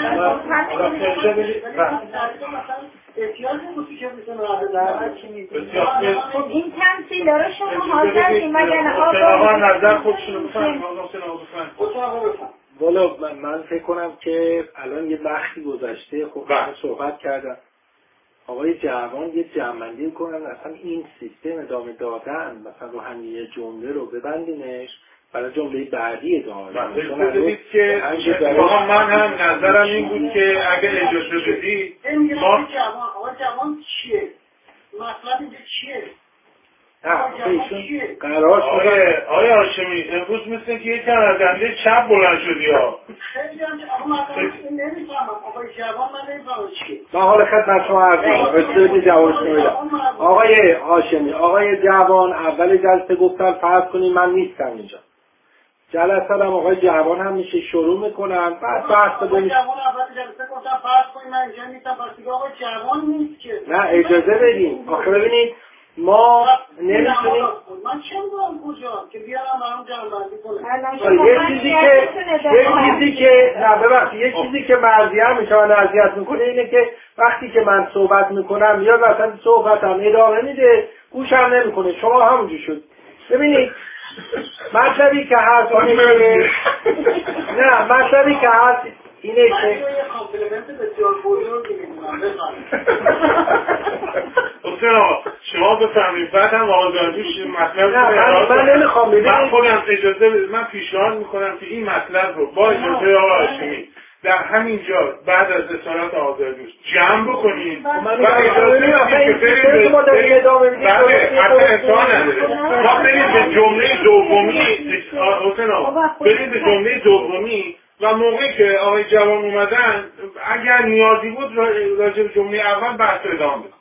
احتیاج بودی که بسن این تمثیل رو شما حاضرین مگر آقا نظر خودشونو بفرمایید. والا من فکر کنم که الان یه وقتی گذشته، خب صحبت کردم آقای جوان یه جمع‌بندی کنن اصلا این سیستم ادامه دادن مثلا رو همین یه جمله رو ببندینش برای جمله بعدی ادامه بدید که من هم نظرم این بود که اگه اجازه بدید ما جوان چیه؟ مطلب اینجا چیه؟ قرار شده آقای هاشمی امروز مثل که یکم از دنده چپ بلند شدی ها. خیلی هم که این نمیفهمم آقای جوان، من نمیفهمم چیه. من حال خدمت شما عرض کنم رسیدی جوابش میدم. آقای هاشمی، آقای جوان اول جلسه گفتن فرض کنیم من نیستم اینجا، جلسه هم آقای جوان هم میشه شروع میکنن، بعد بحث آقای جوان اول جلسه گفتن فرض کنیم من اینجا نیستم، پس دیگه آقای جوان نیست که. نه اجازه بدیم. آخه ببینید ما نمیتونیم، من چه میدونم کجا که بیارم برام جمع‌بندی کنم. یه چیزی که مرضیه میشه من اذیت میکنه اینه که وقتی که من صحبت میکنم یا مثلا صحبتم ادامه میده گوشم نمیکنه، شما همونجور شد. ببینید مطلبی که هست نه مطلبی که هست اینه که یه کامپلیمنت بسیار بزرگی میدونم شما بفهمید بعد هم آزادیش مطلب من نمیخوام من خودم اجازه من پیشنهاد میکنم که این مطلب رو با اجازه آقای هاشمی در همینجا بعد از اصالت آزادیش جمع بکنید و اجازه بدید که بریم حتی انتها نداره ما بریم به جمله دومی حسین آقا بریم به جمله دومی و موقعی که آقای جوان اومدن اگر نیازی بود راجع به جمله اول بحث ادامه بدیم.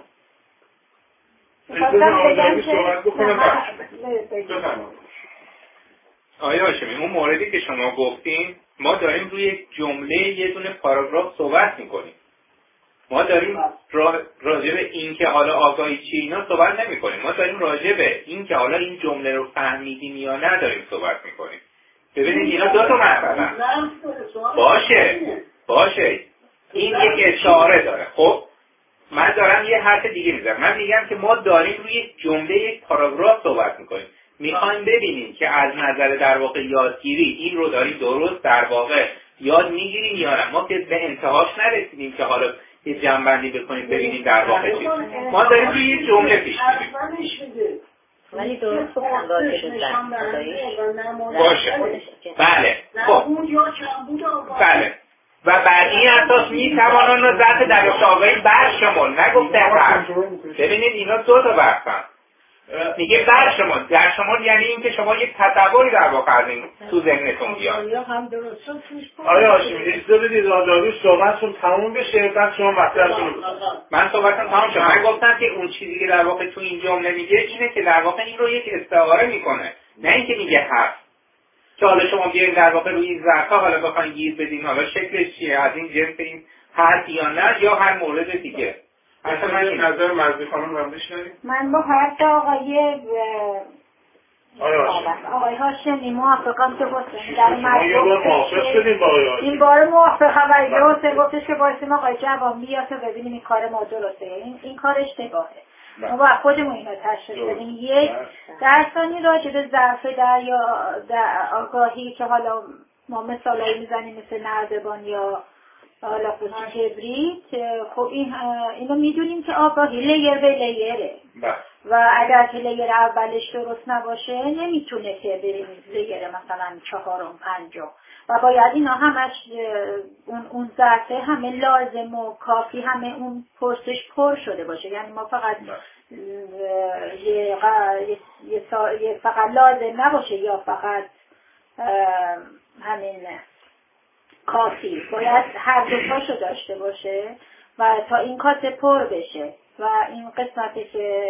آقای هاشمی اون موردی که شما گفتین ما داریم روی جمله یه دونه پاراگراف صحبت میکنیم، ما داریم راجع به این که حالا آگاهی چی اینا صحبت نمی کنیم، ما داریم راجع به این که حالا این جمله رو فهمیدیم یا نداریم صحبت میکنیم. ببینید اینا دو تا مسئله باشه این یک اشاره داره. خب من دارم یه حرف دیگه میزنم، من میگم که ما داریم روی جمله یک پاراگراف صحبت میکنیم، میخوایم ببینیم که از نظر در واقع یادگیری این رو داریم درست در واقع یاد میگیریم یا نه. ما که به انتهاش نرسیدیم که حالا یه جمع‌بندی بکنیم ببینیم در واقع چی. ما داریم روی یه جمله پیش میریم. ولی درست گفتم راجع به باشه بله خب بله و بر این اساس میتوان آن را ذات دریافت آگاهی برشمول نگفته هست. ببینید اینا دو تا بحثن، میگه برشمول. در شمول یعنی این که شما یک تصوری در واقع از این تو ذهنتون بیاد. آیا هاشمی اجازه بدید آزادیش صحبتتون تموم بشه بعد شما مطلبتون رو من صحبتم تمام شد. من گفتم که اون چیزی که در واقع تو این جمله میگه اینه که در واقع این رو یک استعاره میکنه، نه اینکه میگه هست که حالا شما بیاید در واقع روی این ظرفا حالا بخواید گیر بدین حالا شکلش چیه، از این جنس این هست یا نه یا هر مورد دیگه. اصلا من نظر مرزی خانم رو بشنوید. من با حرف آقای آقای هاشمی موافقم که حسین در ما یه بار موافق شدیم با آقای هاشمی. این بار موافقم و یه حسین گفتش که باید ما آقای جوان بیا تا ببینیم این کار ما درسته. این کار اشتباهه. ما باید خودمون اینو تشخیص بدیم. یک در ثانی راجع به ضعف در آگاهی که حالا ما مثالایی میزنیم مثل نردبان یا حالا قوطی کبریت. خب اینو میدونیم که آگاهی لیر به لیره و اگر که لیر اولش درست نباشه نمیتونه که بریم لیر مثلا 4 و 5 و باید اینا همش اون ظرفه همه لازم و کافی همه اون پرسش پر شده باشه. یعنی ما فقط فقط لازم نباشه یا فقط همین کافی، باید هر دو تاشو داشته باشه و تا این کاسه پر بشه و این قسمتی که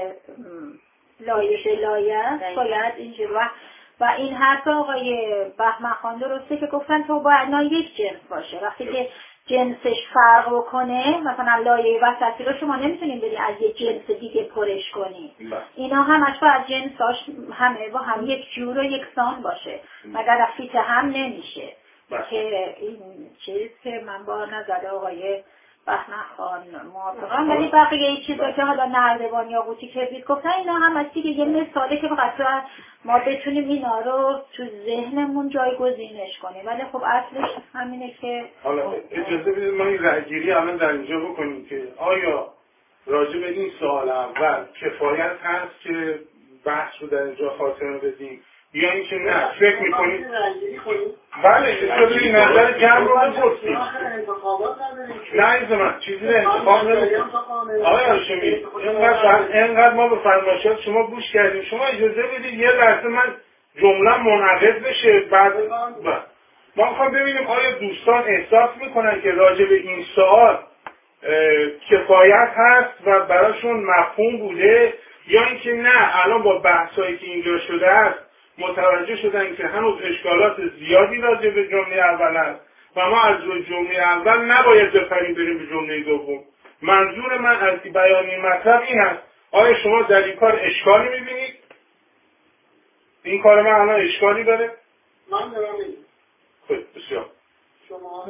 لایه باید اینجور و این حرف آقای بهمن خان درسته که گفتن تو باید یک جنس باشه. وقتی که جنسش فرق کنه مثلا لایه وسطی رو شما نمیتونین برین از یک جنس دیگه پرش کنین. اینا همش باید جنساش همه با هم یک جور و یکسان باشه مگر فیت هم نمیشه که این چیز که من با نظر آقای بهمن خان موافقم. ولی بقیه چیزا که حالا نردبان یا قوطی کبریت گفتن اینا هم از دیگه یه مثاله که فقط ما بتونیم اینا رو تو ذهنمون جایگزینش کنیم. ولی خب اصلش همینه که حالا اجازه بدید ما این رأی‌گیری الان در اینجا بکنیم که آیا راجع به این سوال اول کفایت هست که بحث رو در اینجا خاتمه بدیم یا اینکه نه فکر می‌کنید بله اجازه بدید نظر جمع رو بپرسیم. نه ایزا من چیزی رو انتخاب نمی‌کنم. آقای هاشمی اینقدر ما به فرمایشات شما گوش کردیم، شما اجازه بدید یه لحظه من جمله منعقد بشه بعد ما می‌خوام ببینیم آیا دوستان احساس می‌کنن که راجع به این سوال کفایت هست و براشون مفهوم بوده یا اینکه نه الان با بحثایی که اینجا شده است متوجه شدن که هنوز اشکالات زیادی راجع به جمله اول است و ما از جمله اول نباید بپریم بریم به جمله دوم. منظور من از بیان این مطلب این است آیا شما در این کار اشکالی می‌بینید؟ این کار من الان اشکالی داره؟ من دارم می‌بینم. خب بسیار شما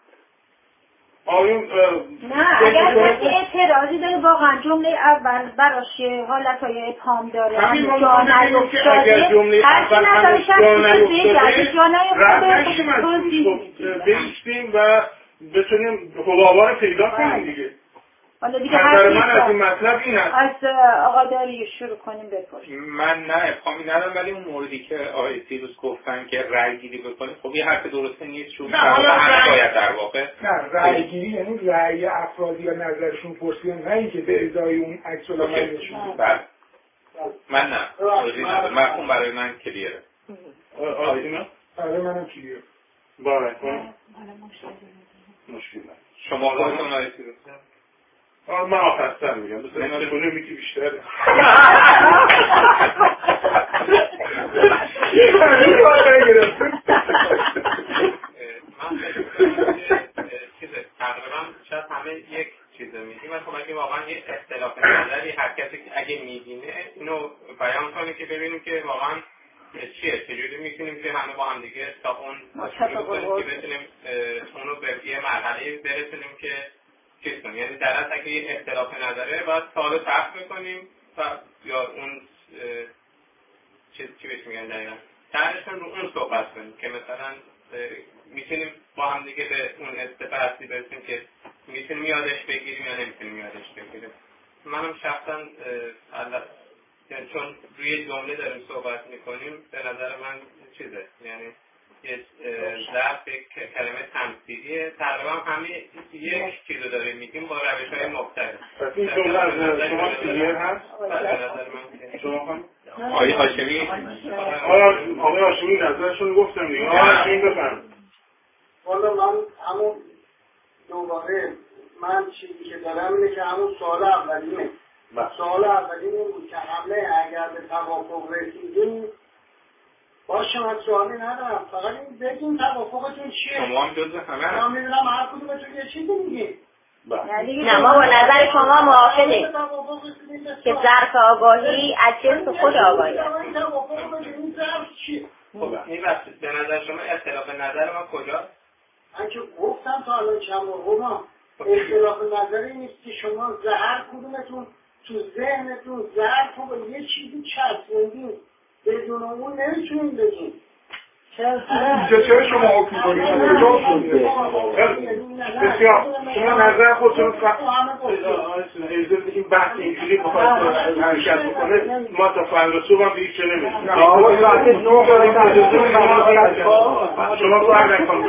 آیون نه اگر کسی اعتراضی داره واقعا جمله اول براش حالتهای ابهام داره همین ما می‌گیم که اگر جمله اول هنوز جا نیفتاده بیستیم و بتونیم حبابا رو پیدا کنیم دیگه. نظر من از این مطلب این است. از آقا داری شروع کنیم بپرسیم. من نه ابهامی ندارم ولی اون موردی که آقای سیروس گفتن که رأی گیری بکنیم خب یه حرف درسته نیست چون همه باید در واقع نه رأی گیری یعنی رأی افرادی یا نظرشون پرسیدن نه اینکه به ازای اون عکس العملشون. بله من نه مفهوم برای من کلیره. آره منم کلیره. بله مشکل شما آقایتون آقای سیروس من آخرستر میگم بسید من کنه میگی بیشتره من چیزه تقریبا شاید همه یک چیزه میگیم و خب اگه واقعا یه اختلاف نظری هر کسی اگه میبینه اینو بیان کنه که ببینیم که واقعا چیه چجوری میتونیم که همه با هم دیگه تا اون شروع کنیم که بتونیم اونو به یه مرحله برسونیم که چیز کنیم. یعنی در اصل اگه یه اختلاف نظره باید سوالو طرح میکنیم و یا اون چی بهش میگن دقیقا طرحشون رو اون صحبت کنیم که مثلا میتونیم با هم دیگه به اون استفاده برسیم که میتونیم یادش بگیریم یا نمیتونیم یادش بگیریم. منم شخصا چون روی جمله داریم صحبت میکنیم به نظر من چیزه یعنی یه ضرب کلمه تمثیلیه تقریبا همه یک چیزو داریم میگیم با روش‌های مختلف. این جمله از شما کلیر هست؟ به نظر من شما هم؟ آقای هاشمی آقای هاشمی نظرشون گفتم دیگه آقای هاشمی بفرم. والا من همون دوباره من چیزی که دارم اینه که همون سوال اولینه سوال اولینه بود که همه اگر به توافق رسیدیم باشه من سوالی ندارم فقط این بگیم توافقتون چیه؟ شما هم جزء همه من میدونم هر کدومتون یه چیزی میگیم نه ما با نظر شما موافقیم که ظرف آگاهی از جنس خود آگاهی است. این وقت به نظر شما اختلاف نظر ما کجاست؟ من که گفتم تا الان چند بار اختلاف نظری نیست که شما هر کدومتون تو ذهنتون ظرف رو با یه چیزی چسبوندین، بدون اون نمیتونین بگین. چرا شما حکم کنید؟ بسیار شما نظر خودتون این بحث اینجوری بخواد حرکت بکنه ما تا فردا صبح هم به هیچ جا نمیرسیم. شما کار نکنید.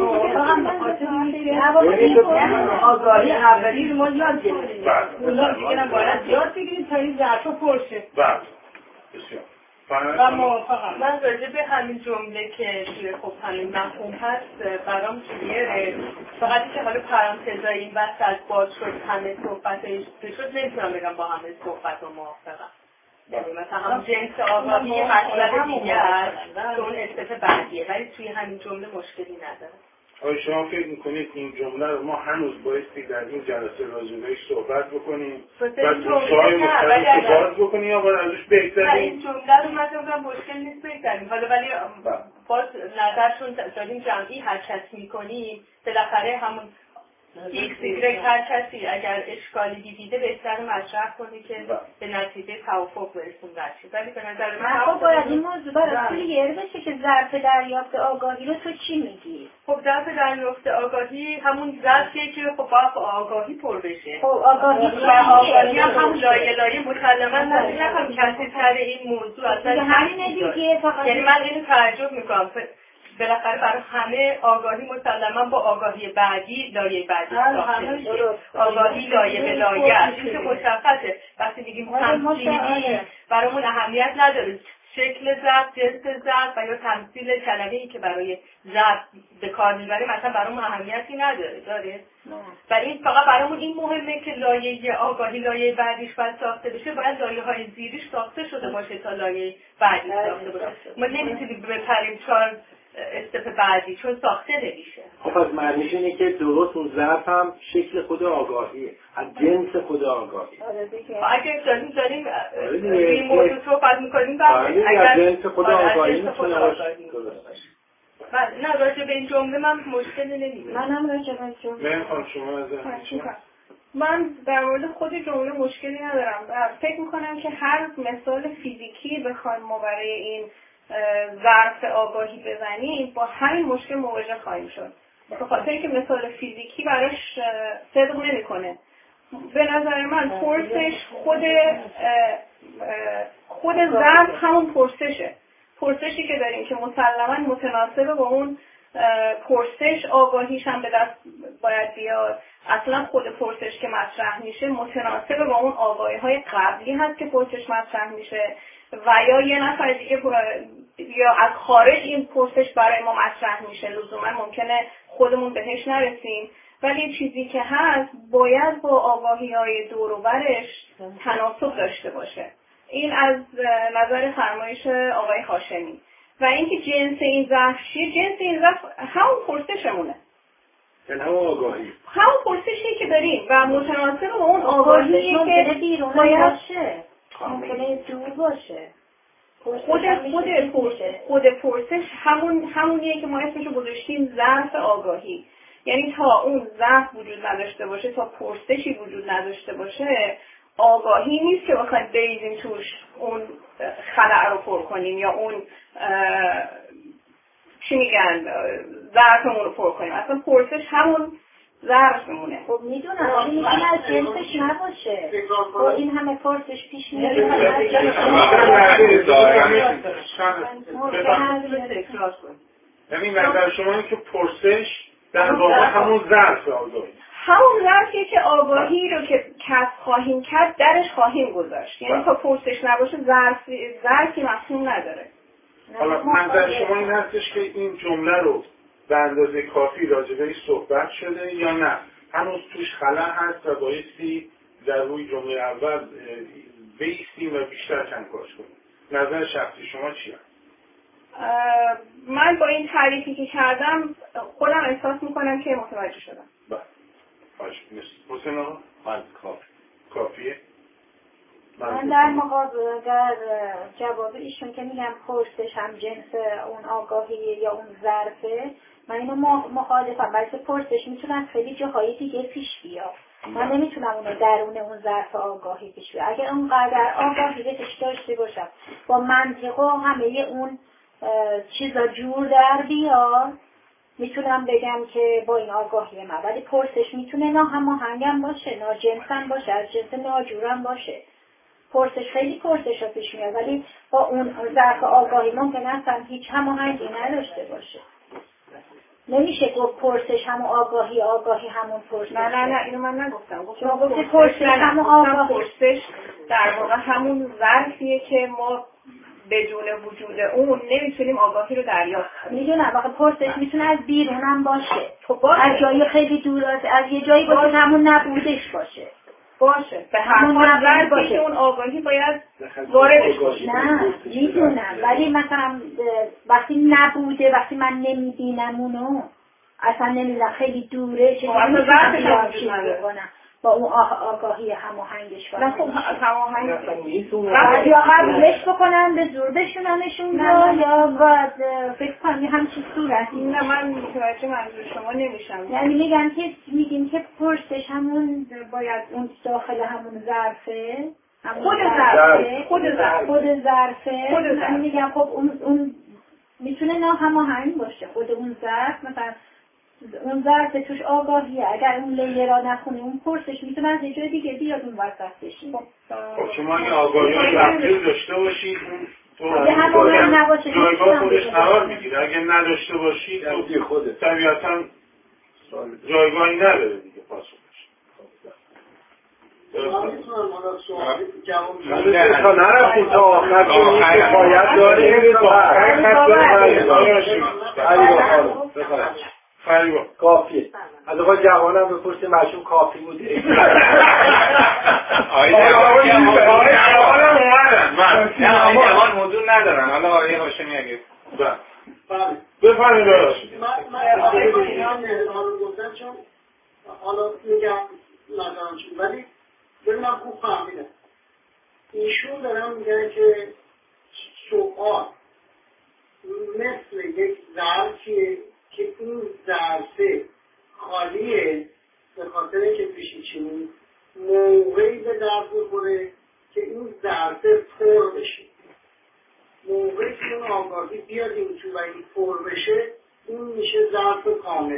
آگاهی اولی رو ما یاد گرفتیم. اونجا دیگه هم باید یاد بگیریم تا این ظرف رو پرشه. بله بسیار. و موافقم. من راجع به همین جمله که توی خب همین مفهوم هست برام کلیره. فقط که حالا پرانتزای این وسط باز شد همه صحبتش شد نمیتونم بگم با همه صحبت و موافقم. یعنی مثلا هم جنس آگاهی یه مطلب دیگه هست که اون استف بعدیه ولی توی همین جمله مشکلی نداره. آیا شما فکر میکنید این جمله رو ما هنوز بایستی در این جلسه راجع بهش صحبت بکنیم و گوشه‌های مختلف رو باز بکنیم یا باید ازش بگذریم؟ این جمله رو مثلا مشکل نیست بگذریم حالا ولی باز نظرشون داریم جمعی حرکت میکنیم بالاخره همون ایکس ایگرگ هر کسی اگر اشکالی دیده بهتر مطرح کنی که به نتیجه توافق برسیم بچه ولی به نظر من خب باید این موضوع برای کلیه بشه که ظرف دریافت آگاهی رو تو چی میگی؟ خب ظرف دریافت آگاهی همون ظرفیه که خب باید آگاهی پر بشه خب آگاهی هم همون لایه مسلما نمیدونم کسی تر این موضوع اصلا همینه دیگه فقط یعنی من اینو تعجب میکنم بالاخره برای همه آگاهی مسلما با آگاهی بعدی لایه بعدی ساخته میشه آگاهی لایه به لایه است این که مشخصه وقتی میگیم تمثیلی برامون اهمیت نداره شکل ضرب جنس ضرب و یا تمثیل کلمه‌ای که برای ضرب به کار میبریم مثلا برامون اهمیتی نداره داره ولی این فقط برامون این مهمه که لایه آگاهی لایه بعدیش باید ساخته بشه باید لایه‌های زیریش ساخته شده باشه تا لایه بعدی ساخته باشه ما نمیتونیم بپریم چهار استپ بعدی چون ساخته نمیشه. خب از معنیش اینه که درست اون ظرف هم شکل خود آگاهیه از جنس خود آگاهی. اگه داریم این موضوع صحبت میکنیم اگر جنس خود آگاهی میتونه نه راجع به این جمله من مشکلی نمیدونم. منم راجع به این جمله من در مورد خود جمله مشکلی ندارم. فکر میکنم که هر مثال فیزیکی بخوایم ما برای این ظرف آگاهی بزنیم با همین مشکل مواجه خواهیم شد. به خاطر اینکه مثال فیزیکی براش صدق نمیکنه. به نظر من پرسش خود ظرف همون پرسشی که داریم که مسلماً متناسب با اون پرسش آگاهیش هم به دست باید بیاد. اصلا خود پرسش که مطرح میشه متناسب با اون آگاهی‌های قبلی هست که پرسش مطرح میشه و یا یه نفر دیگه یا از خارج این پرسش برای ما مطرح میشه لزوما ممکنه خودمون بهش نرسیم ولی چیزی که هست باید با آگاهی‌های دور و برش تناسب داشته باشه. این از نظر فرمایش آقای هاشمی و اینکه جنس این ظرف چیه جنس این ظرف همون پرسشمونه یعنی همون آگاهی همون پرسشی که داریم و متناسب با اون آگاهیه که بیرون باشه ممکنه دور باشه خود پرسش همونیه که ما اسمشو گذاشتیم ظرف آگاهی یعنی تا اون ظرف وجود نداشته باشه تا پرسشی وجود نداشته باشه آگاهی نیست که بخواید بریزیم توش اون خلأ رو پر کنیم یا اون چی میگن ظرفمون رو پر کنیم اصلا پرسش همون ظرف میمونه. خب میدونم ولی میگن از جنسش نباشه با این همه پرسش پیش میاد یعنی نظر شما اینه که پرسش در واقع همون ظرف آگاهی همون ظرفیه که آگاهی رو که کسب خواهیم کرد درش خواهیم گذاشت یعنی تا پرسش نباشه ظرفی مفهوم نداره. حالا نظر شما این هستش که این جمله رو به اندازه کافی راجبه‌اش صحبت شده یا نه هنوز توش خلأ هست و بایستی در روی جمله اول بیستیم و بیشتر کنکاش کنیم نظر شخصی شما چیه؟ من با این تعریفی که کردم خودم احساس میکنم که متوجه شدم. باشه حسین آقا من کافیه من در جواب ایشون که میگم پرسش هم جنس اون آگاهی یا اون ظرفه، من اینو مخالفم. بلکه پرسش میتونم خیلی جاهای دیگه پیش بیاد. من نمیتونم اونو درون اون ظرف آگاهی پیش بیاد. اگر اونقدر آگاهی بهش داشته باشم با منطق و همه اون چیزا جور در بیاد، میتونم بگم که با این آگاهی من. ولی پرسش میتونه ناهماهنگم باشه، ناجنسم باشه، از جنس ناجورم باشه. پرسش خیلی پرسش ها پیش میاد، ولی با اون ظرف آگاهی ممکن اصلا هیچ هماهنگی نداشته باشه. نمیشه گفت پرسش همون آگاهی همون پرسش. نه اینو من نگفتم. گفتم پرسش همون آگاهی. پرسش در واقع همون ظرفیه که ما بدون وجود اون نمیتونیم آگاهی رو دریافت کنیم. میدونم واقعا پرسش میتونه از بیرونم باشه. خب از جایی خیلی دور، از یه جایی باشه همون نبودش باشه. به همون ظرفی که اون آگاهی باید واردش باشه. نه میدونم، ولی مثلا وقتی نبوده، وقتی من نمیبینم اونو، اصلا نمیدونم خیلی دوره، چه اصلا ظرفش هم وجود نداره با اون آگاهی هماهنگش کنم. نه خب هماهنگ یا قبولش بکنم به زور بشونمشون یا باید فکر کنم یه همچین صورتی. نه من متوجه منظور شما نمیشم. یعنی میگیم که پرسش همون باید اون داخل همون ظرفه، خود ظرفه. من میگم خب اون میتونه ناهماهنگ باشه. خود اون ظرف، مثلا اون ظرف توش آگاهیه، اگر اون لیرا نخونه اون پرسش میتونه از یه جای دیگه بیاد اون وسط بشین. خب شما این آگاهی رو تفکیک داشته باشید، اگه هماهنگ نباشه جایگاه خودش قرار میگیره. اگه نداشته باشید طبیعتا جایگاهی نداره دیگه پاسخش. تا نرفتیم تا آخر که باید داریم فریبا کافیه. از آقای جوانم بپرسیم معشوم کافی بوده. آقای جوان موضوع ندارن. حالا آقای هاشمی اگه بفرمایید داشت. من آقای گفتم چون حالا میگم نظرم چون، ولی ببینم خوب فهمیدم. ایشون دارم میگن که سوال مثل یک ظرفیه که این ظرفه خالیه، به خاطر که پیشیچینی موقعی به درد بخوره که این ظرفه پر بشه. موقعی که اون آگاهی بیاد این تو و این پر بشه، این میشه ظرف کامل.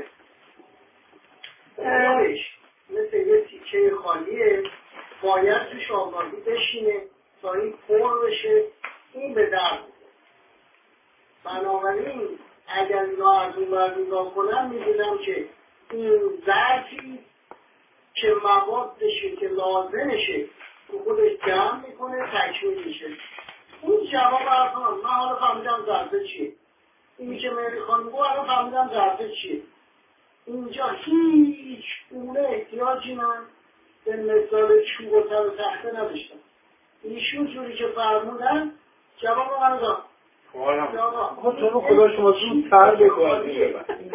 خودش مثل یه تیکه خالیه، باید توش آگاهی بشینه تا این پر بشه، این به درد بخوره. بنابراین اگر اینا از اون بر نگاه کنم می‌بینم که این ظرفی که موادشه که لازمشه که خودش جمع میکنه تکمیل میشه. اون جواب حرفم من حالا فهمیدم ظرفه چیه. اینی که مهری خانم گفت حالا فهمیدم ظرفه چیه. اینجا هیچ گونه احتیاجی من به مثال چوب و تر و تخته نداشتم. ایشون جوری که فرمودن جواب من داد. خب خدا شما زود تر بکنید.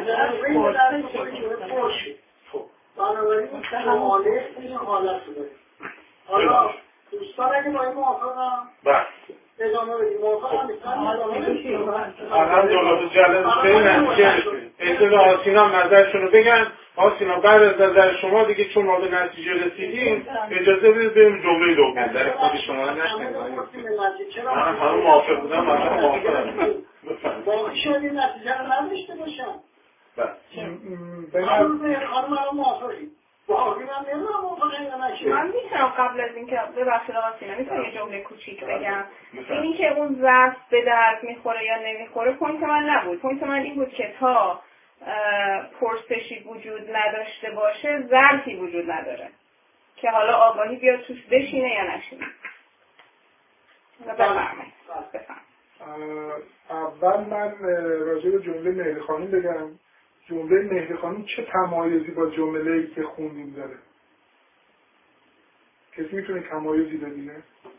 بنابراین سواله این حالت رو داریم. حالا دوستان اگه با این موافقم ادامه بدیم. موافقم الان جلوت جلسه نتیجه احتمال آسینا نظرشون رو بگن. آسینا بعد از نظر شما دیگه چون ما به نتیجه رسیدیم اجازه بدید بریم جمله دوم. نظر خود شما نشنید. من همون موافق بودم، من موافقم. باقی شاید این نتیجه رو نداشته باشم. خانم الان موافقی. باقی من نمیدونم موافقه یا نشه. من میتونم قبل از اینکه ببخشید آقا سینا میتونم یه جمله کوچیک بگم. اینی که اون ظرف به درد میخوره یا نمیخوره پوینت من نبود. پوینت من این بود که تا پرسشی وجود نداشته باشه ظرفی وجود نداره که حالا آگاهی بیاد توش بشینه یا نشینه. بفرمایید. اول من راجع به جمله مهری خانم بگم. جمله مهری خانم چه تمایزی با جمله‌ای که خوندیم داره؟ کسی میتونه تمایزی ببینه؟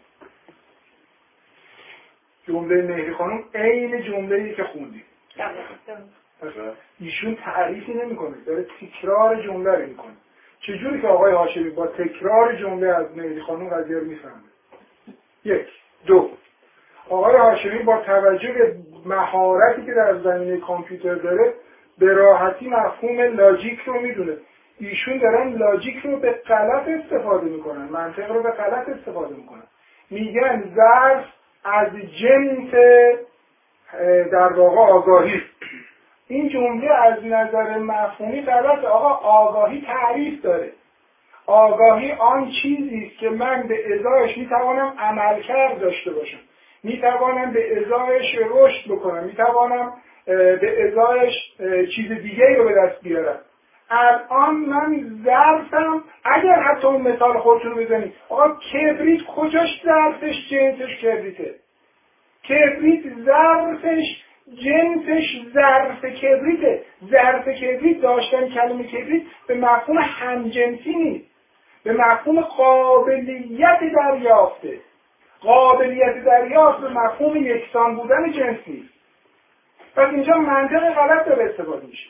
جمله مهری خانم عین جمله‌ای که خوندیم. ایشون تعریفی نمی‌کنه، داره تکرار جمله رو می‌کنه. چجوری که آقای هاشمی با تکرار جمله از مهدی خانم قضیه رو میفهمه؟ یک. دو، آقای هاشمی با توجه به مهارتی که در زمینه کامپیوتر داره به راحتی مفهوم لاجیک رو میدونه. ایشون دارن لاجیک رو به غلط استفاده میکنن، منطق رو به غلط استفاده میکنن. میگن ظرف از جنس در واقع آگاهی. این جمله از نظر مفهومی غلطه. آقا آگاهی تعریف داره. آگاهی آن چیزی است که من به ازایش میتوانم عملکرد داشته باشم، میتوانم به ازایش رشد بکنم، میتوانم به ازایش چیز دیگه رو به دست بیارم. الان من ظرفم، اگر حتی اون مثال خودتون بزنید، آقا کبریت کجاش ظرفش جنسش کبریته؟ کبریت ظرفش جنسش ظرف کبریته. ظرف کبریت داشتن کلمه کبریت به مفهوم همجنسی نیست، به مفهوم قابلیت دریافته. قابلیت دریافت به مفهوم یکسان بودن جنس نیست. پس اینجا منطق غلط داره استفاده میشه.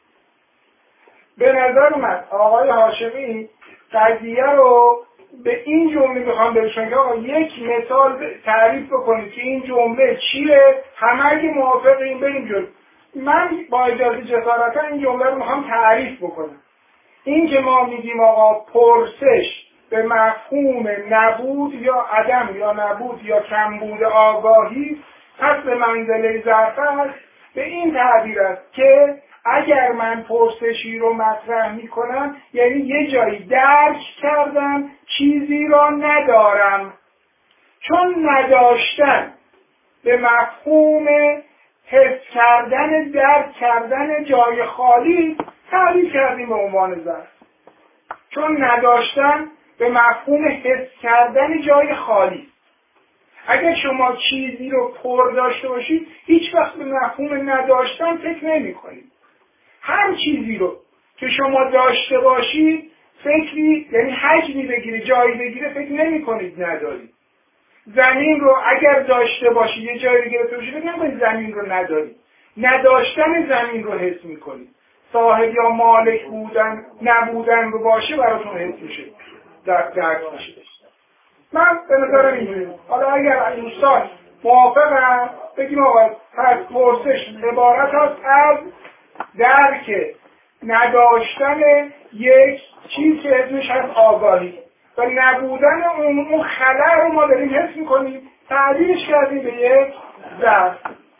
به نظر من آقای هاشمی قضیه رو به این جمله میخوام بهشون که آقا یک مثال تعریف بکنید که این جمله چیه، همه اگه موافقین بریم جلو. من با اجازه جسارتا این جمله رو میخوام تعریف بکنم. این که ما میگیم آقا پرسش به مفهوم نبود یا عدم یا نبود یا کمبود آگاهی پس به منزله ظرف است، به این تعبیر است که اگر من پرسشی رو مطرح میکنم یعنی یه جایی درک کردم چیزی را ندارم، چون نداشتن به مفهوم حس کردن درک کردن جای خالی تعریف کردیم به عنوان ظرف. چون نداشتن به مفهوم حس کردن جای خالی. اگر شما چیزی رو پر داشته باشید هیچ وقت به مفهوم نداشتن فکر نمی کنید. هر چیزی رو که شما داشته باشید فکری، یعنی حجمی بگیره جایی بگیره فکر نمی کنید ندارید. زمین رو اگر داشته باشید یه جایی رو گرفته باشید فکر نمی کنید زمین رو ندارید. نداشتن زمین رو حس می کنید. صاحب یا مالک بودن نبودن رو باشه براتون حس میشه، درک میشه. من به نظرم اینجوری. حالا اگر دوستان موافقن بگیم آقا پس پرسش عبارت است از درک نداشتن یک چیز که اسمش هست آگاهی و نبودن اون خلأ رو ما داریم حس میکنیم، تعبیرش کردیم به یک ظرف.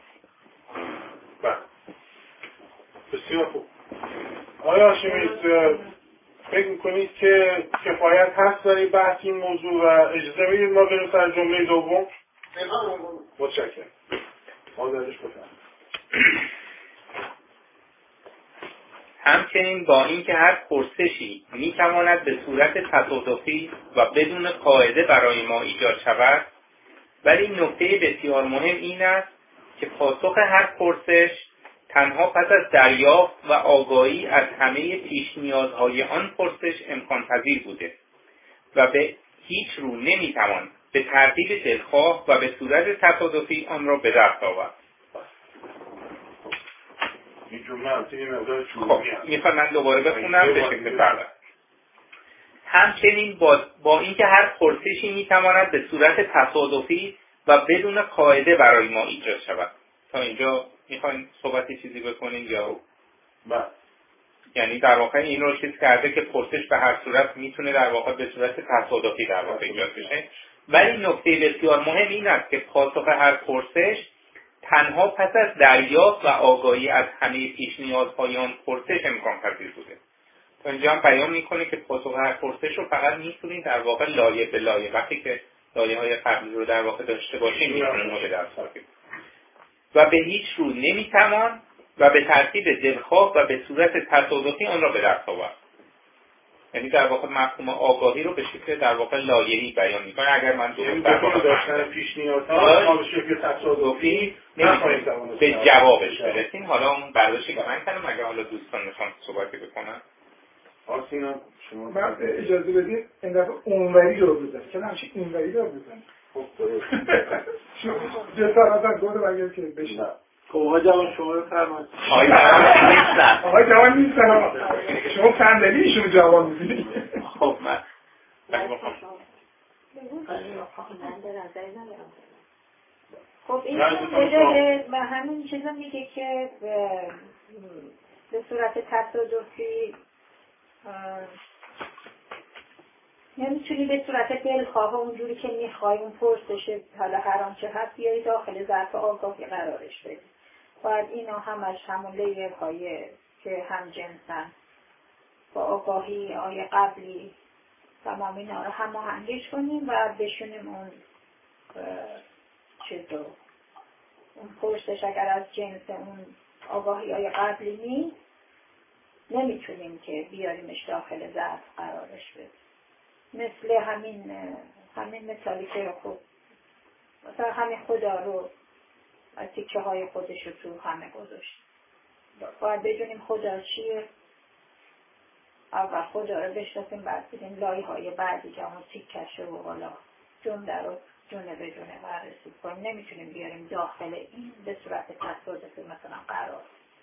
بسیار خوب. آیا هاشمی فکر میکنید که کفایت هست برای بحث این موضوع و اجازه میدید ما بریم سر جمله دوم؟ متشکرم. آدرش بفرمایید. همچنین با اینکه هر پرسشی میتواند به صورت تصادفی و بدون قاعده برای ما ایجاد شود، ولی نکته بسیار مهم این است که پاسخ هر پرسش تنها پس از دریافت و آگاهی از همه پیش نیازهای آن پرسش امکان پذیر بوده و به هیچ رو نمیتوان به ترتیب دلخواه و به صورت تصادفی آن را به دست آورد. این جمله همچنین مقدار چوبی هست. میخوام من دوباره بخونم به شکل فرق. همچنین با اینکه هر پرسشی میتواند به صورت تصادفی و بدون قاعده برای ما ایجاد شود. تا اینجا میخواین صحبتی چیزی بکنین یا بله؟ یعنی در واقع این رو چیز کرده که پرسش به هر صورت میتونه در واقع به صورت تصادفی در واقع ایجاد بشه، ولی نکته بسیار مهم این است که پاسخ هر پرسش تنها پس از دریافت و آگاهی از همه پیش نیازهای آن پرسش امکان پذیر بوده. تا اینجا هم بیان میکنه که پاسخ هر پرسش رو فقط میتونید در واقع لایه به لایه، وقتی که لایه‌های قبلی رو در واقع داشته باشیم میتونید رو به دست آورید و به هیچ رو نمیتوان و به ترتیب دلخواه و به صورت تصادفی آن را به دست آورد. یعنی در واقع مفهوم آگاهی رو به شکل در واقع لایه‌ای بیان می‌کنه. اگر من بدون داشتن پیش نیازها ما به شکل تصادفی نمی‌تونیم به جوابش برسیم. حالا اون برداشتی که من کردم، اگر حالا دوستان می‌خوان صحبتی بکنن. آسینا شما من اجازه بدید این دفعه اونوری رو بزنم، چون همیشه اینوری رو بزنم. خب درست. جسارتا گفت اگر که بشه. آقای جوان شما بفرمایید. آقای جوان نیستن. شما صندلیشون جوان می‌بینید. خب من خب این به همین چیزا میگه که به صورت تصادفی نمیتونی به صورت دلخواه اونجوری که میخوای اون پرسش حالا هر آنچه هست بیاری داخل ظرف آگاهی قرارش بدی. باید اینا همش همون لیرهای که هم جنسن با آگاهی آیه قبلی تمام اینا رو هماهنگش کنیم و بشونیم اون چیزو اون پرسش اگر از جنس اون آگاهی آیه قبلی نیست نمیتونیم که بیاریمش داخل ظرف قرارش بدیم. مثل همین مثالی که خب مثلا همین خدا رو از تیکه های خودش رو تو همه گذاشت. باید بدونیم خدا چیه، اول خدا رو بشناسیم بعد بدیم لایه های بعدی که همون تیکش رو حالا جمله رو جونه به جونه بررسی کنیم. نمیتونیم بیاریم داخل این به صورت تصادفی مثلا قرار.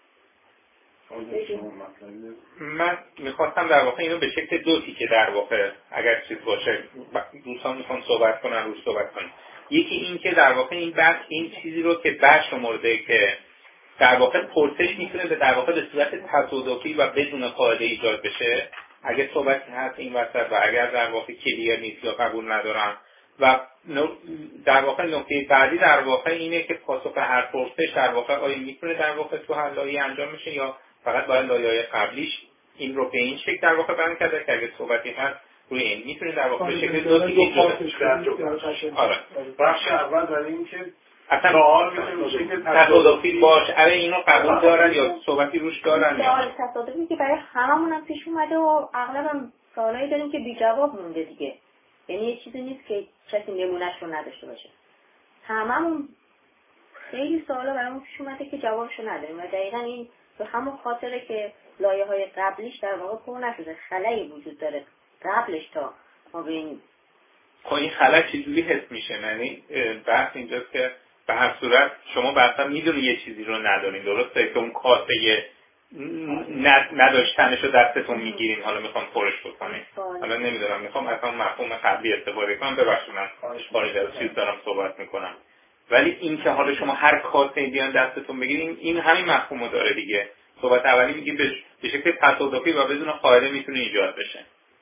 من میخواستم در واقع اینو به شکل دو تیکه در واقع اگر چیز باشه دوستان میخوان صحبت کنن روش صحبت کنن. یکی این که در واقع این بحث این چیزی رو که برشمرده که در واقع پرسش میتونه در واقع به صورت تصادفی و بدون قاعده ایجاد بشه. اگه صحبتی هست این وسط و اگر در واقع کلیر نیست یا قبول ندارم و در واقع نکته بعدی در واقع اینه که پاسخ هر پرسش در واقع آیا میتونه در واقع تو هر لایه انجام بشه یا فقط باید لایه‌های قبلیش این رو به این شکل در واقع بیان کرده که اگه صحبتی هست روی این میتونه در واقع به شکل دو تیکه آره. بخش اول برای این که اصلا سوال میشه تصادفی باش آره اینو قبول دارن یا صحبتی روش دارن سوال تصادفی که برای هممون هم پیش اومده و اغلب هم سوالایی داریم که بی جواب مونده دیگه. یعنی یه چیزی نیست که کسی نمونهش رو نداشته باشه. هممون خیلی سوالا برامون پیش اومده که جوابشو نداریم و دقیقاً این به همون خاطره که لایه‌های قبلیش در واقع پر نشده، خلایی وجود داره قبلش تا ما ببینیم. خب این خلا چجوری حس میشه؟ یعنی بحث اینجاست که به هر صورت شما مثلا میدونی یه چیزی رو ندارین، درسته که اون کاسه نداشتنش رو دستتون میگیرین حالا میخوام پرش بکنین. حالا نمیدونم میخوام اصلا مفهوم قبلی استفاده کنم، ببخشید من خارج از چیز دارم صحبت میکنم. ولی این که حالا شما هر کاسه بیان دستتون بگیرین این همین مفهومو داره دیگه. صحبت اولی میگیم به شکل تصادفی و بدون قاعده میتونه ایجاد بشه.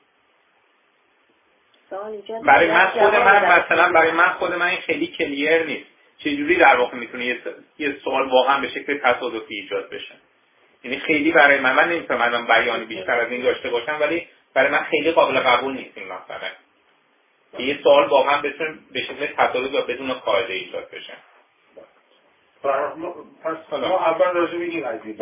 برای من خود من این خیلی کلیر نیست. چجوری در واقع میتونه یه سوال واقعا به شکل تصادفی ایجاد بشه؟ یعنی خیلی برای من نمیتونم بیانی بیشتر از این داشته باشم، ولی برای من خیلی قابل قبول نیست این مسئله. یه سوال واقعا بتونه به شکل تصادفی و بدون قاعده ایجاد بشه. پس ما اول راجع به این قضیه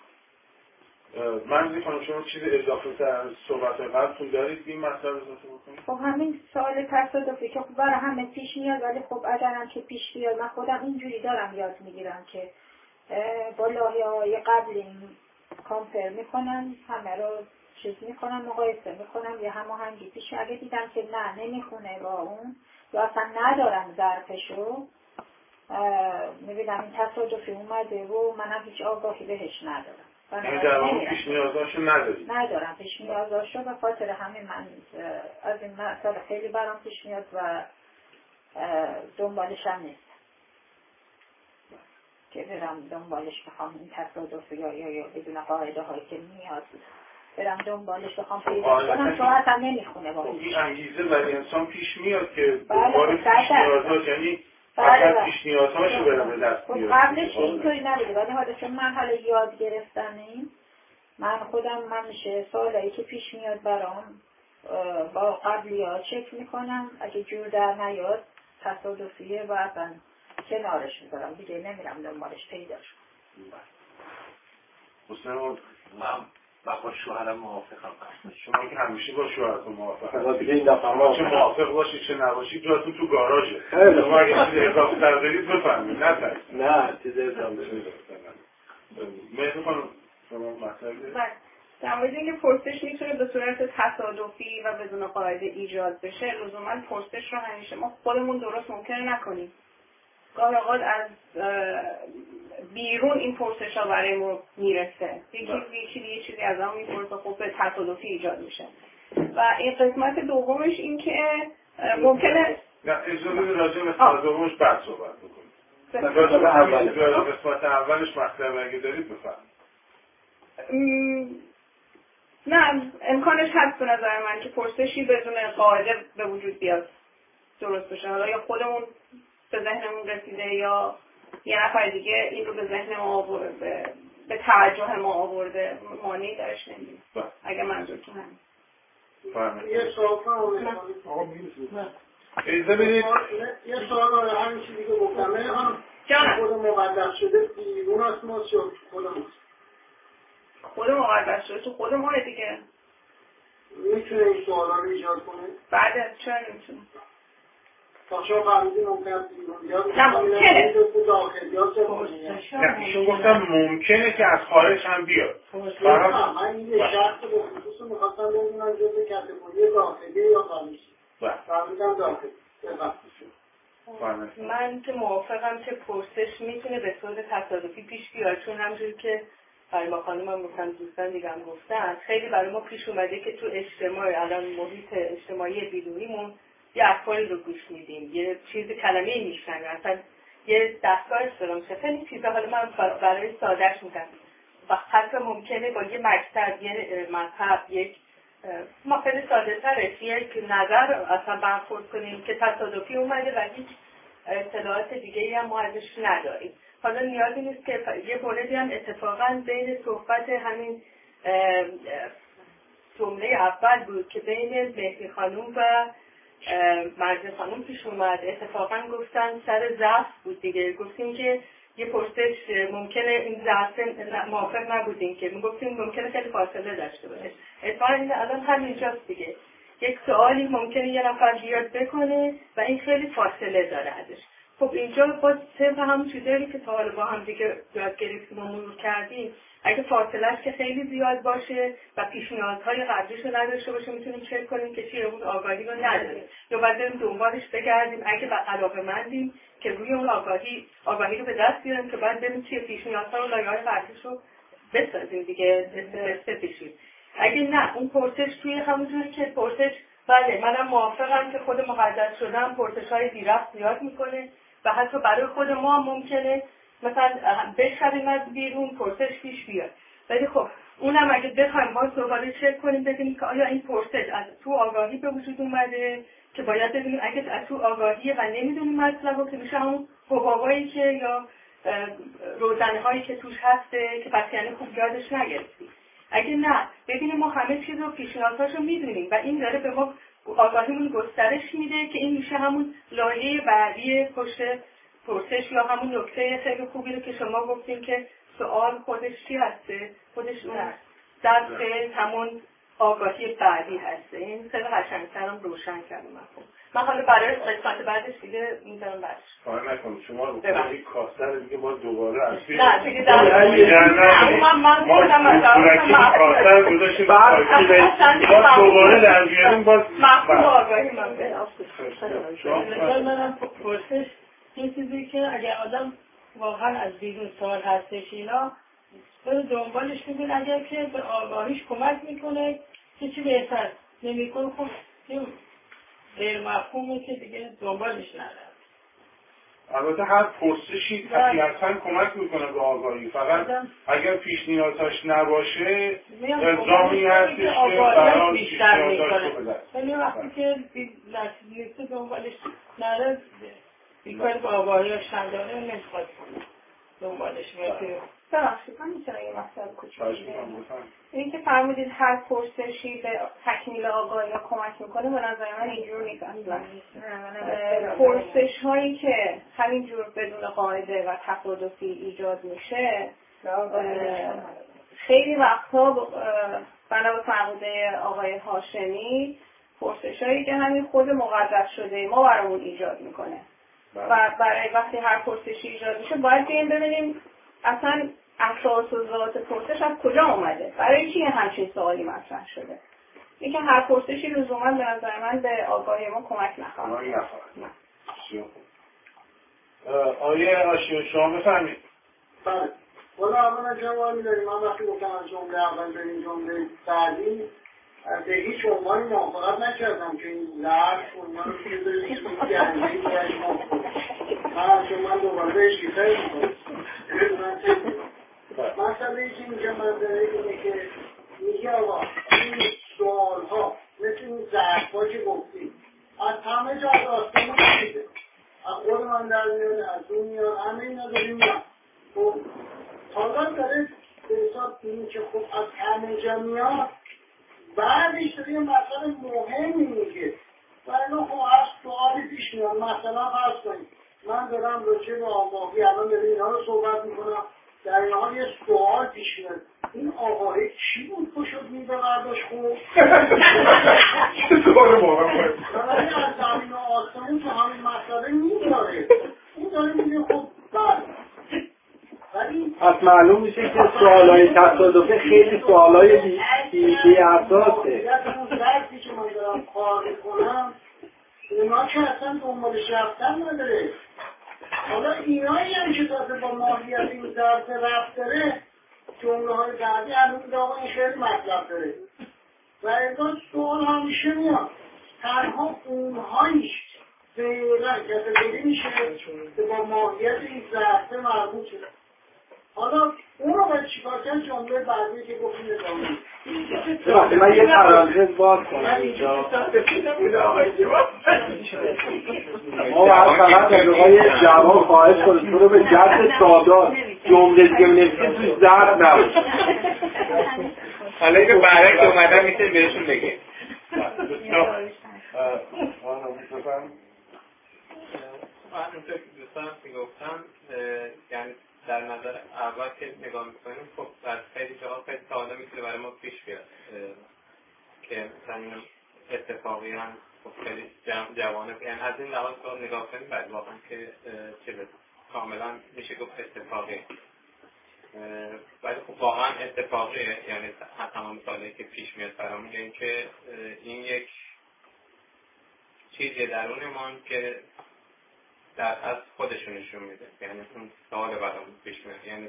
من میخوام شما چیز اضافه تر از صحبت قبلتون دارید این مسئله رو اضافه بکنید؟ خب همین سوال تصادفی که خب برای همه پیش میاد، ولی خب اگرم که پیش بیاد من خودم اینجوری دارم یاد میگیرم که با لایه‌های قبلی کامپر میکنم، همه رو چیز میکنم، مقایسه میکنم، یه هماهنگی پیش اگه دیدم که نه نمیخونه با اون یا اصلا ندارم ظرفشو میبینم این تصادفی اومده و منم هیچ آگاهی بهش ندارم. یعنی در واقع پیش نیازاشو نداری؟ ندارم پیش نیازاشو، به خاطر همین من از این مسئله خیلی برام پیش میاد و دنبالش هم نیست که برم دنبالش بخوام این تصادفی یا بدون قاعده هایی که میاد برم دنبالش بخوام پیدا کنم چون اصلا نمیخونه با این انگیزه برای انسان پیش میاد که دنبال پیش نیازاش یعنی فقط پیش نیازهاشو برم به دست بیاره. قبلش اینطوری نبوده، ولی حالا چون من حالا یاد گرفتنیم من میشه سوالایی که پیش میاد برام با قبلی ها چک میکنم، اگه جور در نیاد تصادفیه و اصلا کنارش میذارم دیگه نمیرم دنبالش پیداش کنم. من با شوهرم موافقم. شما که همیشه با شوهرتون موافقم. خب دیگه این دفعه چه موافق باشید چه نباشید جاتون تو گاراژه. خیلی شما اگه چیز اضافه تر دارید بفرمایید. نه چیز اضافه نمی‌کنم. مهدی خانم شما مطلب در مورد اینکه پرسش میتونه به صورت تصادفی و بدون قاعده ایجاد بشه، لزوما پرسش رو همیشه ما خودمون درست ممکنه نکنیم. گاهی اوقات از بیرون این پرسش ها برای ما میرسه. یکی چیزی از هم میپرسه، خب به تصادفی ایجاد میشه. و این قسمت دومش این که ممکنه نه اجازه راجع به تصادفش بعد صحبت بکنیم. قسمت اولش مطلب اگه دارید بفرمایید. نه امکانش هست به نظر من که پرسشی بدون قاعده به وجود بیاد درست بشه. حالا یا خودمون به ذهنمون رسیده یا یه نفر دیگه این رو به ذهن ما آورده، به توجه ما آورده، مانعی درش نمیدیم. اگه منظورتون همین. یه سوال کنم یه سوال رو همین چیزی که گفتم خود مقدس شده بیرون از ما شد خود مقدس شده تو خود ماه دیگه میتونه این سوال رو ایجاد کنه؟ بعد چرا نمیتونه؟ تا شما فهمیدی ممکنه بیرون بیاد؟ نه ممکنه نه ایشون گفتم ممکنه که از خارج هم بیاد. من یه شخص به خصوص رو میخواستم بدونم جز کتگوری داخلی یا خارجی. فهمیدم داخلی. من که موافقم که پرسش میتونه به صورت تصادفی پیش بیاد، چون همونجوری که فریبا خانم هم گفتن، دوستان دیگه هم گفتن، خیلی برای ما پیش اومده که تو اجتماع الان محیط اجتماعی بیرونیمون یه افکاری رو گوش میدیم، یه چیز کلمه‌ای میشنویم، اصلا یه دستگاه استفاده میشه، خیلی چیزا. حالا من برای سادهش میگم و حتی ممکنه با یه مکتب، یه مذهب، یک ما خیلی ساده ترش یک نظر اصلا برخورد کنیم که تصادفی اومده و هیچ اطلاعات دیگه‌ای هم ما ازش نداریم. حالا نیازی نیست که یه موردی هم اتفاقا بین صحبت همین جمله اول بود که بین مهدی خانوم و مرزی خانوم پیش اومد، اتفاقا گفتن سر ضعف بود دیگه. گفتیم که یه پرسش ممکنه این ضعف موافق نبودیم که میگفتیم ممکنه خیلی فاصله داشته باشه. اتفاقا این الان همینجاست دیگه. یک سوالی ممکنه یه نفر بیاد بکنه و این خیلی فاصله داره ازش. خب اینجا باز طبق همون چیزایی که تا حالا با هم دیگه یاد گرفتیم و مرور کردیم، اگه فاصله‌اش که خیلی زیاد باشه و پیش نیازهای قبلیش رو نداشته باشه، میتونیم چک کنیم که چیه اون آگاهی رو نداره، یا باید بریم دنبالش بگردیم اگه علاقه‌مندیم که روی اون آگاهی رو به دست بیاریم که باید بریم چیه پیش نیازها و لایه‌های قبلیش رو بسازیم دیگه، بسازیم. اگه نه اون پرسش توی همونجوری که پرسش، بله منم موافقم که خود مقدس شدن پرسش‌های بی‌ربط زیاد میکنه و حتی برای خود ما ممکنه مثلا بشنویم از بیرون پرسش پیش بیاد، ولی خب اونم اگه بخوایم باز دوباره چک کنیم ببینیم که آیا این پرسش از تو آگاهی به وجود اومده که باید ببینیم اگه از تو آگاهیه و نمیدونیم مطلبو که میشه همون حبابایی که یا روزنهایی که توش هسته که پس یعنی خوب یادش نگرفتیم. اگه نه ببینیم ما همه چیز رو پیشنهاداشو میدونیم و این داره به ما آگاهیمون گسترش میده که این میشه همون لایه بعدی پشت پرسش یا همون نکته خیلی خوبی رو که شما گفتیم که سوال خودش چی هسته؟ خودش درس همون آگاهی بعدی هسته. این خیلی قشنگ‌ترم روشن کردم من حالا برای قسمت بعدش دیگه میذارم بعدش کار نکنم شما رو کنید کاستر دیگه باز دوباره اصلی نه دیگه من گفتم مثلا کاستر گذاشتیم باز دوباره در بیاریم باز مفهوم آگاهی من بدم. منم پرسش این چیزی که اگر آدم واقعا از بیرون سوال هستش اینا بره دنبالش ببین اگر که به آگاهیش کمک میکنه که چی بهتر نمیکنه خب غیر مفهومه که دیگه دنبالش نداره. البته هر پرسشی طبیعتاً کمک میکنه به آگاهی، فقط اگر پیش نیازش نباشه الزامی هستش که برای بیشتر میکنه. ولی وقتی که نیست دنبالش نداره بیکار به آگاهیش نداره نمیخواد دنبالش میکنه. ببخشید من میتونم یه مطلب کوچیک این که فرمودید هر پرسشی به تکمیل آگاهی را کمک میکنه، به نظر من اینجور نیست اصلا. پرسش هایی که همینجور بدون قاعده و تصادفی ایجاد میشه خیلی وقتا بنا به فرموده آقای هاشمی پرسش هایی که همین خود مقدس شده ما برامون ایجاد میکنه و برای وقتی هر پرسشی ایجاد میشه باید ببینیم اصلا اساس و ذات پرسش از کجا اومده، برای چی همچین سوالی مطرح شده. اینکه هر پرسشی لزوما به نظر من به آگاهی ما کمک نخواهد. آیه هاشمی شما بفرمایید. بله. والا اولا جواب میداریم. من وقتی گفتم از جمله اول بریم جمله بعدی به هیچ عنوانی موافقت نکردم که این ظرف عنوان رو که بذارید که گنجه‌ای برش ما من دوباره بهش ریخه میکنم. مسئله ای که اینجا منظره اینه که میگه آقا این سوال ها مثل این ظرف ها که گفتیم از همه جا از آسمون میده، از خود من در میاد، از اون میاد، همه اینا داریم میاد. خب حالا داره به حساب این که خب از همه جا میاد، بعدش داره یه مسئله مهمی میگه و اینا خب از سوالی پیش میاد. مثلا فرض کنید من دارم راجع به آگاهی الان داریم اینا رو صحبت میکنم، در این حال یه سوال پیش میاد، این آقای چی بود که شد میده برداشت خوب؟ چه سوال واقعا باید بنابراین از زمین و آسمون تو همین مسئله میداره. این داره میگه خب بله. ولی پس معلوم میشه که سوالای تصادفی خیلی سوالای بی اساسه. اون درسی که من دارم کار میکنم اونا که اصلا دنبالش رفتن نداره. حالا اینایی هم که تازه با ماهیت این درس رفت داره جمله های بعدی الان میگه آقا این خیلی مطلب داره و اصلا سوال همیشه میاد. تنها اونهایش فعلا کتگوری میشه که با ماهیت این درس مربوط شده. حالا اون رو باید چیکار کرد؟ جمله بعدی که گفتیم وقتی من یه پرانتز باز کنم اینجا ما فقط از آقای جوان خواهش کنیم تو رو به جد سادات جمله دیگه بنویسید تو زرد نباشه. حالا اینکه برعکس اومدن میتونیم بهشون بگیم. من اونطور که دوستان گفتم یعنی در نظر اول که نگاه میکنیم خب در خیلی جاها خیلی سوالا میتونه برای ما پیش بیاد که مثلا این اتفاقی هم خب خیلی جوانه، یعنی از این لحاظ رو نگاه کنیم بعد واقعا که چه کاملا میشه گفت اتفاقی، ولی خب واقعا اتفاقیه. یعنی تمام سوالی که پیش میاد برامون یعنی که این یک چیزی درونمان که در از خودشون نشون میده. یعنی اون سوال برام پیش میاد، یعنی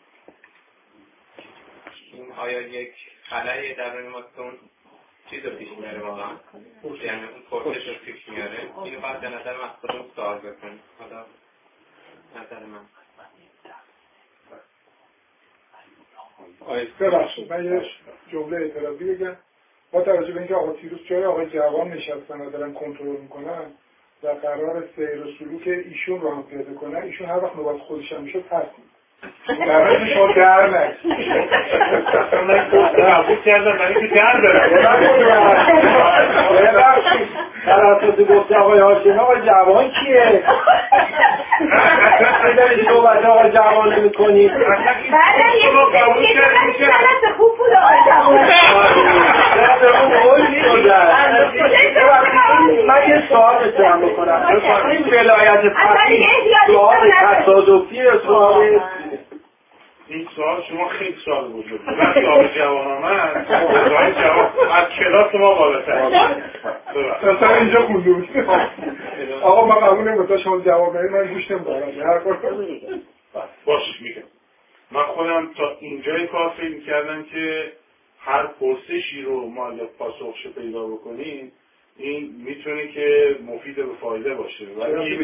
این آیا یک خلایی درون ما که اون چیز رو پیش میاره واقعا، یعنی اون پرسش رو پیش میاره. اینو باید به نظر من خودم سوال بکنم. حالا نظر من ببخشید من یه جمله اعتراضی بگم. با توجه به اینکه آقا تیروس جای آقای جوان نشستن و دارن کنترل میکنن و قرار سیر و سلوک ایشون رو هم پیاده کنن، ایشون هر وقت نوبت خودش هم میشد پس قرارش شما در نشید. اصلا من قبول کردم برای که در برم. ببخشید در اساس گفته آقای هاشمی آقای جوان کیه؟ دارید صحبت آقای جوان نمی کنید؟ بعد یه خوب بود آقای جوان. من یه سوال بتونم بکنم. این ولایت فقیه سوال تصادفی سوال این سوال شما خیلی سوال بزرگ بود. وقتی آقای جوان آمد آقای جوان از کلاس ما بالاتر اصلا اینجا خونده بود. آقا من قبول نمی‌کنم شما جواب بدید، من گوش نمی‌دم. باشه میگم من خودم تا اینجای کار فکر می‌کردم که هر پرسشی رو ما اگه پاسخش پیدا بکنیم این میتونه که مفید و فایده باشه، ولی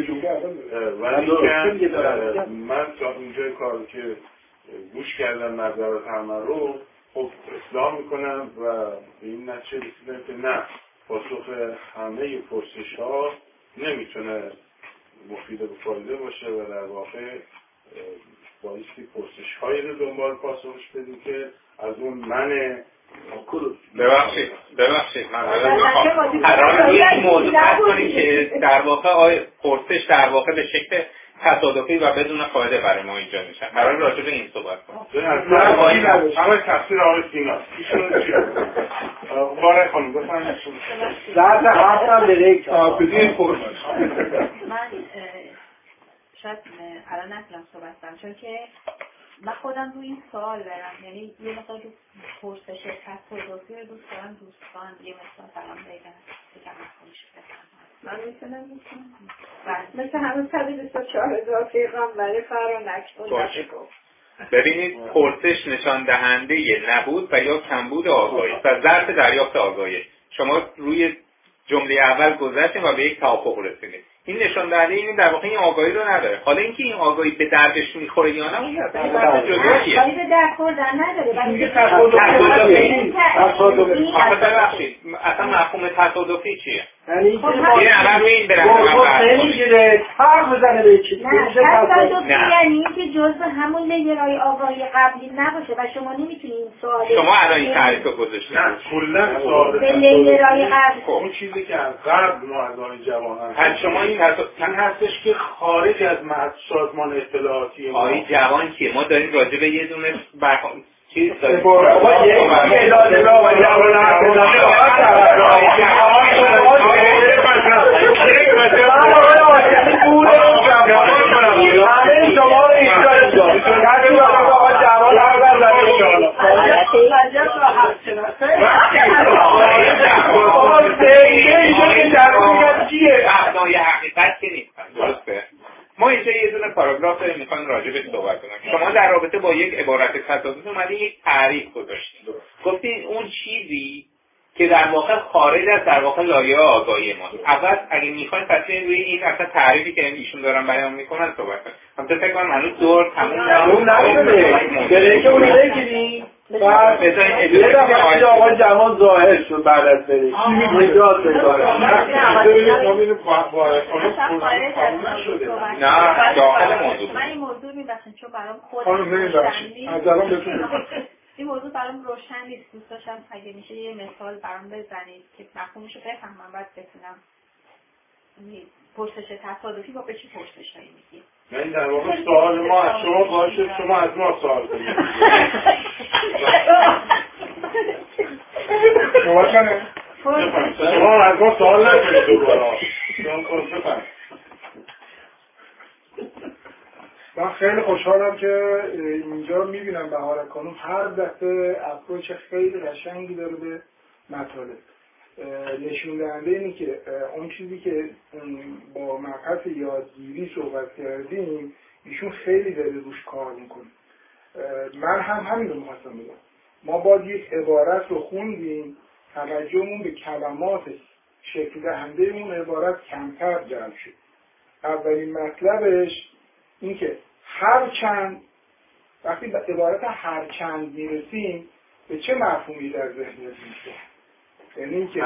من تا اینجای کار که گوش کردم نظرات همه رو خب اصلاح میکنم و به این نتیجه رسیدم که نه، پاسخ همه پرسش ها نمیتونه مفید و فایده باشه و در واقع بایستی پرسش هایی رو دنبال پاسخش بدیم که از اون من ببخشید من قرار یک موضوع بحث کنیم که در واقع پرسش در واقع به شکل تصادفی و بدون فایده برای ما اینجا میشه. قرار راجع به این صحبت کنیم. همه تفسیر آقای سیناست. ایشون چی؟ باره خانم بفرمایید. درد هفتم دریک بدین فرمایش. من شاید الان نتونم صحبت کنم چون که من خودم روی این سوال برم، یعنی یه مثلا رو پرسش تصادفی رو دوست دارم دوستان یه مثلا سلام بگم نخونش بکنم من میتونم مثل همون 124,000 پیغمبر فرانک بود. ببینید پرسش نشان دهنده نبود و یا کمبود آگاهی و ظرف دریافت آگاهی. شما روی جمله اول گذشتیم و به یک توافق رسیدید. این نشان دهنده اینه در واقع این آگاهی رو نداره. حالا اینکه این آگاهی به دردش میخوره یا نه اون اصلا جداییه. ولی به درد خوردن نداره. ولی ببخشید اصلا مفهوم تصادفی چیه؟ یعنی این عمل این برای نمیگیره حرف بزنه به چیزی. تصادفی یعنی که جزء همون لیرهای آگاهی قبلی نباشه و شما نمیتونید این سوال شما الان این تعریف رو گذاشتید. نه کلا سوال به لیرهای قبلی اون چیزی که از قبل ما از آن جوان هست شما این هستش که خارج از سازمان اطلاعاتی ما آقای جوان کیه؟ ما داریم راجع به یه دونه چیز داریم بابا یک اعداد را و ما اینجا یه دونه پاراگراف میخوایم راجع به صحبت کنیم. شما در رابطه با یک عبارت تصادفی اومدین یک تعریف گذاشتین. گفتین اون چیزی که در واقع خارج از در واقع لایه آگاهی ماست. اول اگه میخواین تصمیم روی این اصلا تعریفی که ایشون دارن بیان میکنن صحبت کنیم. البته فکر کنم هنوز دور تموم نشده. برای که اون بگیریم بعد بذارین آقا جوان ظاهر شد بعد از برید نجات بگاره نه داخل موضوع من این موضوع میبخشم چون برام خودم این موضوع برام روشن نیست. دوست داشتم اگه میشه یه مثال برام بزنید که مفهومشو بفهمم بعد بتونم پرسش تصادفی با به چی پرسشایی میگی. این در واقع سوال ما از شما باشه شما از ما سوال کنید. شما از ما سوال نکنید دوباره. من خیلی خوشحالم که اینجا میبینم بهارک خانم هر دفعه اپروچ خیلی قشنگی داره به مطالب. نشون دهنده اینه که اون چیزی که با مبحث یادگیری صحبت کردیم ایشون خیلی داره روش کار میکنه. من هم همین رو میخواستم بگم. ما باید یک عبارت رو خوندیم توجهمون به کلمات شکل دهنده اون عبارت کمتر جلب شد. اولین مطلبش این که هرچند وقتی به عبارت هرچند میرسیم به چه مفهومی در ذهنیت میشه؟ یعنی که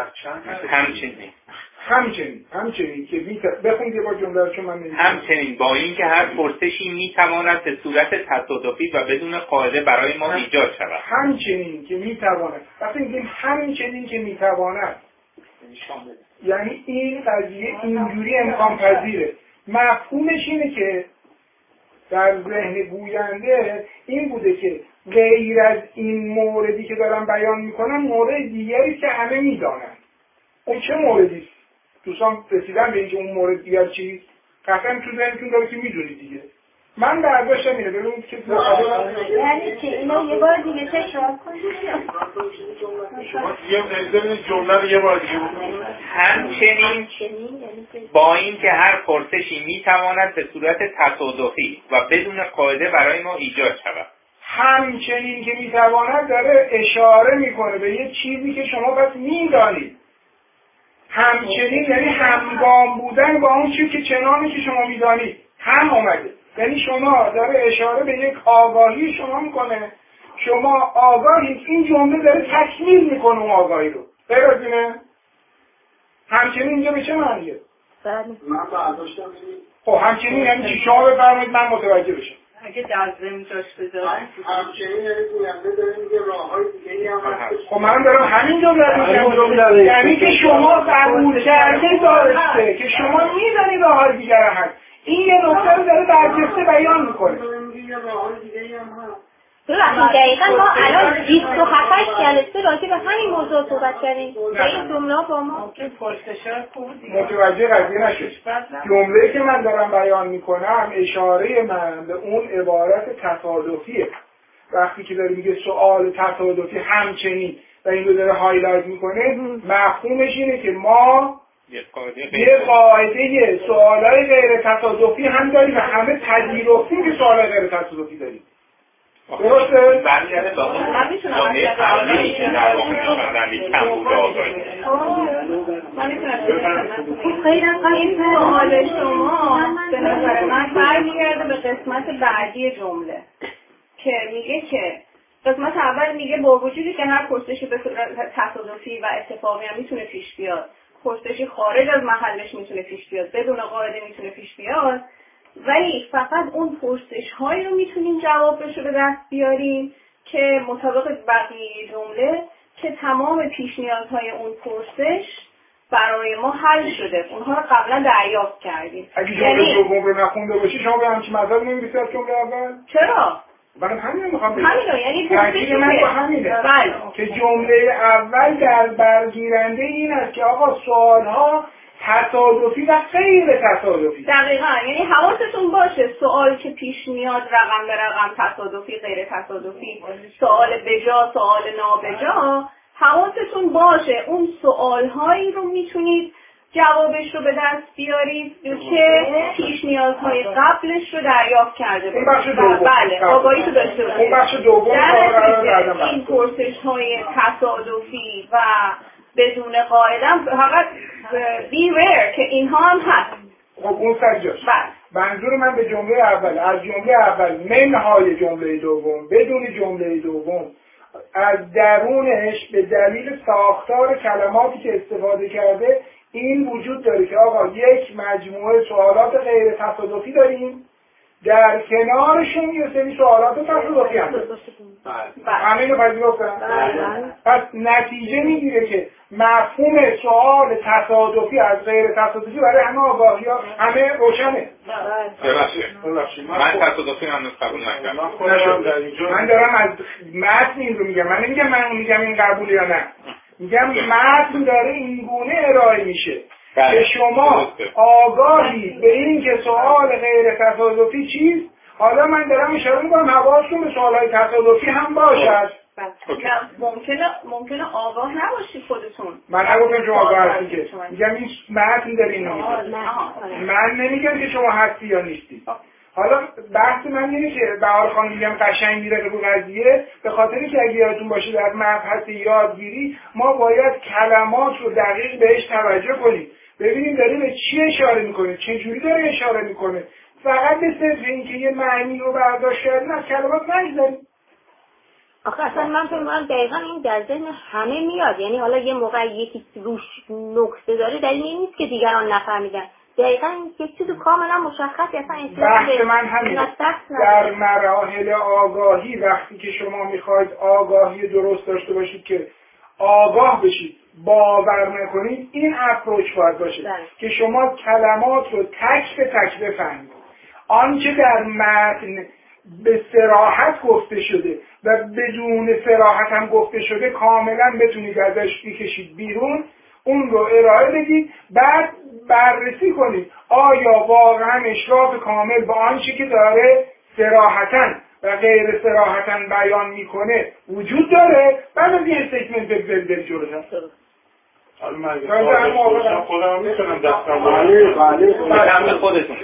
همچنین که بخونید یه بار جمله رو چون من نمی‌دونم. همچنین با این که هر پرسشی میتواند به صورت تصادفی و بدون قاعده برای ما ایجاد شود. همچنین که میتواند. وقتی میگیم همچنین که میتواند یعنی این قضیه اینجوری امکان پذیره. مفهومش اینه که در ذهن گوینده این بوده که غیر از این موردی که دارم بیان میکنم مورد دیگری که همه میدانند. اون چه موردی؟ دوستان رسیدن به اینکه اون مورد دیگر چیست؟ قطعا تو ذهنتون داره که میدونید دیگه. من برداشتم اینه ببینید که یعنی چه اینو یه بار دیگه تکرار کنید. شما یه جمله رو یه بار دیگه بکنید. همچنین با این که هر پرسشی میتواند به صورت تصادفی و بدون قاعده برای ما ایجاد شود. همچنین که میتواند داره اشاره میکنه به یه چیزی که شما پس میدانید. همچنین یعنی همگام بودن با اون چیزی که چنانی که شما میدانید هم اومده. یعنی شما داره اشاره به یک آگاهی شما میکنه. شما آگاهید این جمله داره تکمیل میکنه اون آگاهی رو. غیر از اینه؟ همچنین اینجا به چه معنیه؟ من برداشتم خب همچنین یعنی چی؟ شما بفرمایید من متوجه بشم. اگه در ضمن جاش بذارم همچنین یعنی گوینده داره میگه راههای دیگه‌ای هم هست. خب من دارم همین جمله رو میگم. یعنی که شما قبول کرده داشته که شما میدونید راههای دیگر هم هست. این یه نکته رو داره برجسته بیان میکنه. دقیقا ما الان 27 جلسه راجع به همین موضوع صحبت کردیم. این جمله با ما متوجه قضیه نشد. جمله‌ای که من دارم بیان میکنم اشاره من به اون عبارت تصادفیه. وقتی که داره میگه سوال تصادفی همچنین و این رو داره هایلایت میکنه مفهومش اینه که ما یه قاعده سوالای غیر تصادفی هم داریم و همه پذیرفتیم که سوالای غیر تصادفی داریم. درسته؟ برمیگرده به اون جمله قبلی که در واقع نشاندن کم بود آگاهی. خیلی این سوال شما به نظر من برمیگرده به قسمت بعدی جمله که میگه که قسمت اول میگه با وجودی که هر پرسشی به صورت تصادفی و اتفاقی هم میتونه پیش بیاد، پرسشی خارج از محلش میتونه پیش بیاد، بدون قاعده میتونه پیش بیاد، ولی فقط اون پرسش هایی رو میتونیم جوابش رو به دست بیاریم که مطابق بقیه جمله که تمام پیش نیازهای اون پرسش برای ما حل شده، اونها رو قبلا دریافت کردیم. اگه جمله دوم رو نخونده باشی شما به همچین مطلب نمی‌رسی از جمله اول؟ چرا؟ من همین میخوام بگم. یعنی پرسش من با همینه. بله. که جمله اول در برگیرنده این است که آقا سوالها تصادفی و غیر تصادفی. دقیقاً، یعنی حواستون باشه سوال که پیش میاد رقم به رقم، تصادفی غیر تصادفی، سوال بجا سوال نابجا، حواستون باشه اون سوالهایی رو میتونید جوابش رو به دست بیارید که پیش نیازهای قبلش رو دریافت کرده باشید. بخش دوم. بله، آگاهی رو داشته باشید. اون بخش دوم این پرسش‌های تصادفی و بدون قاعده فقط بیویر که اینها هم هست. خب اون سجاش. بله. منظور من به جمله اول، از جمله اول منهای جمله دوم، بدون جمله دوم، از درونش به دلیل ساختار کلماتی که استفاده کرده این وجود داره که آقا یک مجموعه سوالات غیر تصادفی داریم، در کنارشون یه سری سوالات تصادفی هم داریم. همه اینو پذیرفتن؟ پس نتیجه میگیره که مفهوم سوال تصادفی از غیر تصادفی برای همه آگاهی ها همه روشنه. من تصادفی هنوز قبول نکردم. من دارم از متن این رو میگم، من نمیگم من میگم این قبول یا نه، میگم متن داره این گونه ارائه میشه که شما آگاهی به این که سوال غیر تصادفی چیست. حالا من دارم اشاره میکنم حواستون به سوالهای تصادفی هم باشد. ممکنه آگاه نباشید خودتون. من نگفتم شما آگاه هستی که، میگم این متن داره اینو میگه. من نمیگم که شما هستی یا نیستی. حالا بحث من اینه که بهار خانم میگم قشنگ میره رو قضیه، به خاطری که اگه یادتون باشه در مبحث یادگیری ما باید کلمات رو دقیق بهش توجه کنیم، ببینیم داره به چی اشاره میکنه، چه جوری داره اشاره میکنه. فقط به صرف اینکه یه معنی رو برداشت کردن از کلمات نگذاریم. آخه اصلا من فکر می‌کنم دقیقاً این در ذهن همه میاد، یعنی حالا یه موقع یکی روش نکته داره دلیل این نیست که دیگران نفهمیدن. دقیقاً یک چیز کاملا مشخصی اصلا بحث من همین در مراحل آگاهی وقتی که شما میخواید آگاهی درست داشته باشید که آگاه بشید باور نکنید، این اپروچ باید باشه که شما کلمات رو تک به تک بفهمید. آنچه در متن به صراحت گفته شده و بدون صراحت هم گفته شده کاملا بتونید ازش بکشید بیرون، اون رو ارائه بدید، بعد بررسی کنید آیا واقعا اشراف کامل با آنچه که داره صراحتاً و غیر صراحتاً بیان میکنه وجود داره، بعد از این استیتمنت بگذارید جلوتر. حالا من خودم میتونم دستم بله خودتون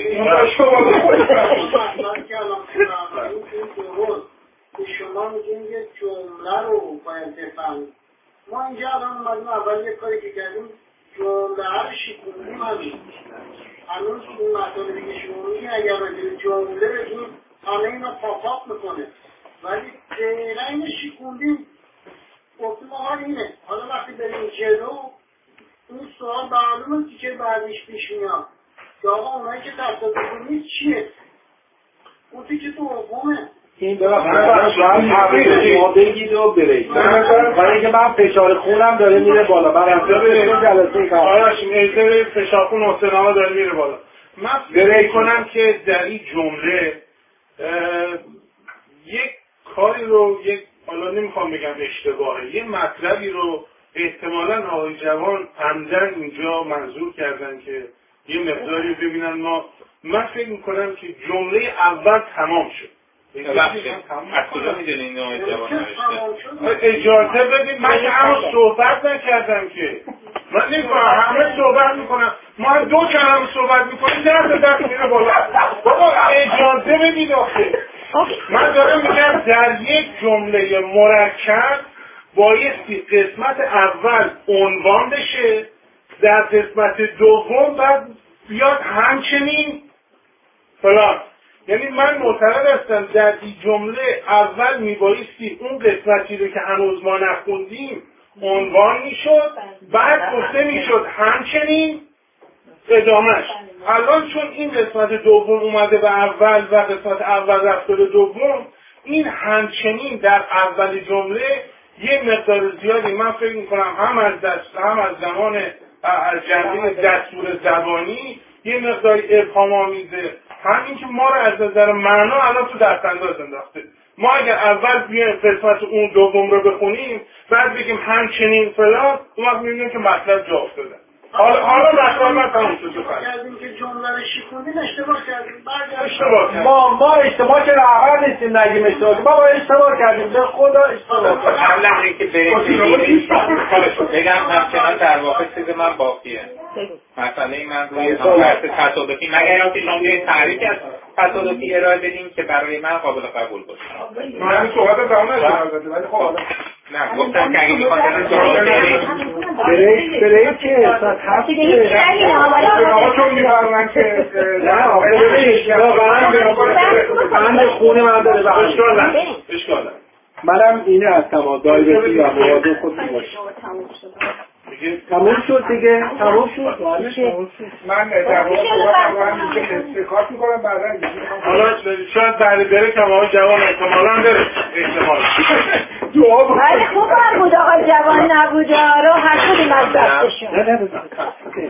شما میگین یه جمله رو باید بفهمید. ما اینجا الان اومدیم اول یه کاری که کردیم جمله رو شکوندیم هنوز این مطالبی که شما میگین اگر راجع جمله بگیم همه اینا پاپ میکنه، ولی فعلا اینو شکوندیم گفتیم آقا اینه. حالا وقتی بریم جلو اون سوال معلومه که بعدش پیش میاد که آقا اونایی که تصادفی نیست چیه؟ اون که تو عمومه این شما بگید و برید، برای که من فشار خونم داره میره بالا. من امجا به جلسه کار آراشیم اجده فشار خون احتنامه داره میره بالا. من فکر کنم که در این جمله یک کاری رو حالا نمیخوام بگم اشتباهه، یه مطلبی رو احتمالاً آقای جوان عمدن اینجا منظور کردن که یه مقداری ببینن. من فکر میکنم که جمله اول تمام شد. از کجا میدونی این آقای جوان نوشته؟ اجازه بدید من که همون صحبت نکردم که من نمی‌فهمم همه صحبت میکنن ما 2 کلمه صحبت میکنیم 10 تا دست میره بالا. بابا اجازه بدید آخه. من دارم میگم در یک جمله مرکب بایستی قسمت اول عنوان بشه، در قسمت دوم بعد بیاد همچنین فلان. یعنی من معتقد هستم در این جمله اول میبایستی اون قسمتی رو که هنوز ما نخوندیم عنوان میشد، بعد گفته میشد همچنین ادامهش. الان چون این قسمت دوم اومده به اول و قسمت اول رفته به دوم، این همچنین در اول جمله یه مقدار زیادی من فکر میکنم هم از زمان از جنبه دستور زبانی یه مقدار ابهام آمیزه، همین که ما رو از نظر معنا الان تو دستانداز انداخته. ما اگر اول بیایم قسمت اون دوم رو بخونیم بعد بگیم همچنین فلان، اون وقت میبینیم که مطلب جا افتاده. حالا مطلب تموم شد. کردیم که جمله رو شکوندیم اشتباه کردیم. ما اشتباه که اول نیستیم نگیم اشتباه. ما اشتباه کردیم. به خدا اشتباه کردیم. قبل از اینکه بریم بگم همچنان در واقع چیز من باقیه. مسئله من روی بحث تصادفی، مگر اینکه شما یه تعریفی از تصادفی ارائه بدین که برای من قابل قبول باشه. من صحبت تمام نشد ولی خب نه گفتم که اگه می‌خواستین بریک که حرف دیگه آقا چون می‌فرمایند که بند خون من داره به اشکال منم اینه هستم دایرکتی و مواظب خودتون باشید. تموم شد دیگه. تموم شد. من در واقع استکار می‌کنم بعدا. حالا شاید بعد بره که آقای جوان احتمالاً بره. ولی خوب بود آقای جوان نبوده رو هر کدوم از دستشون.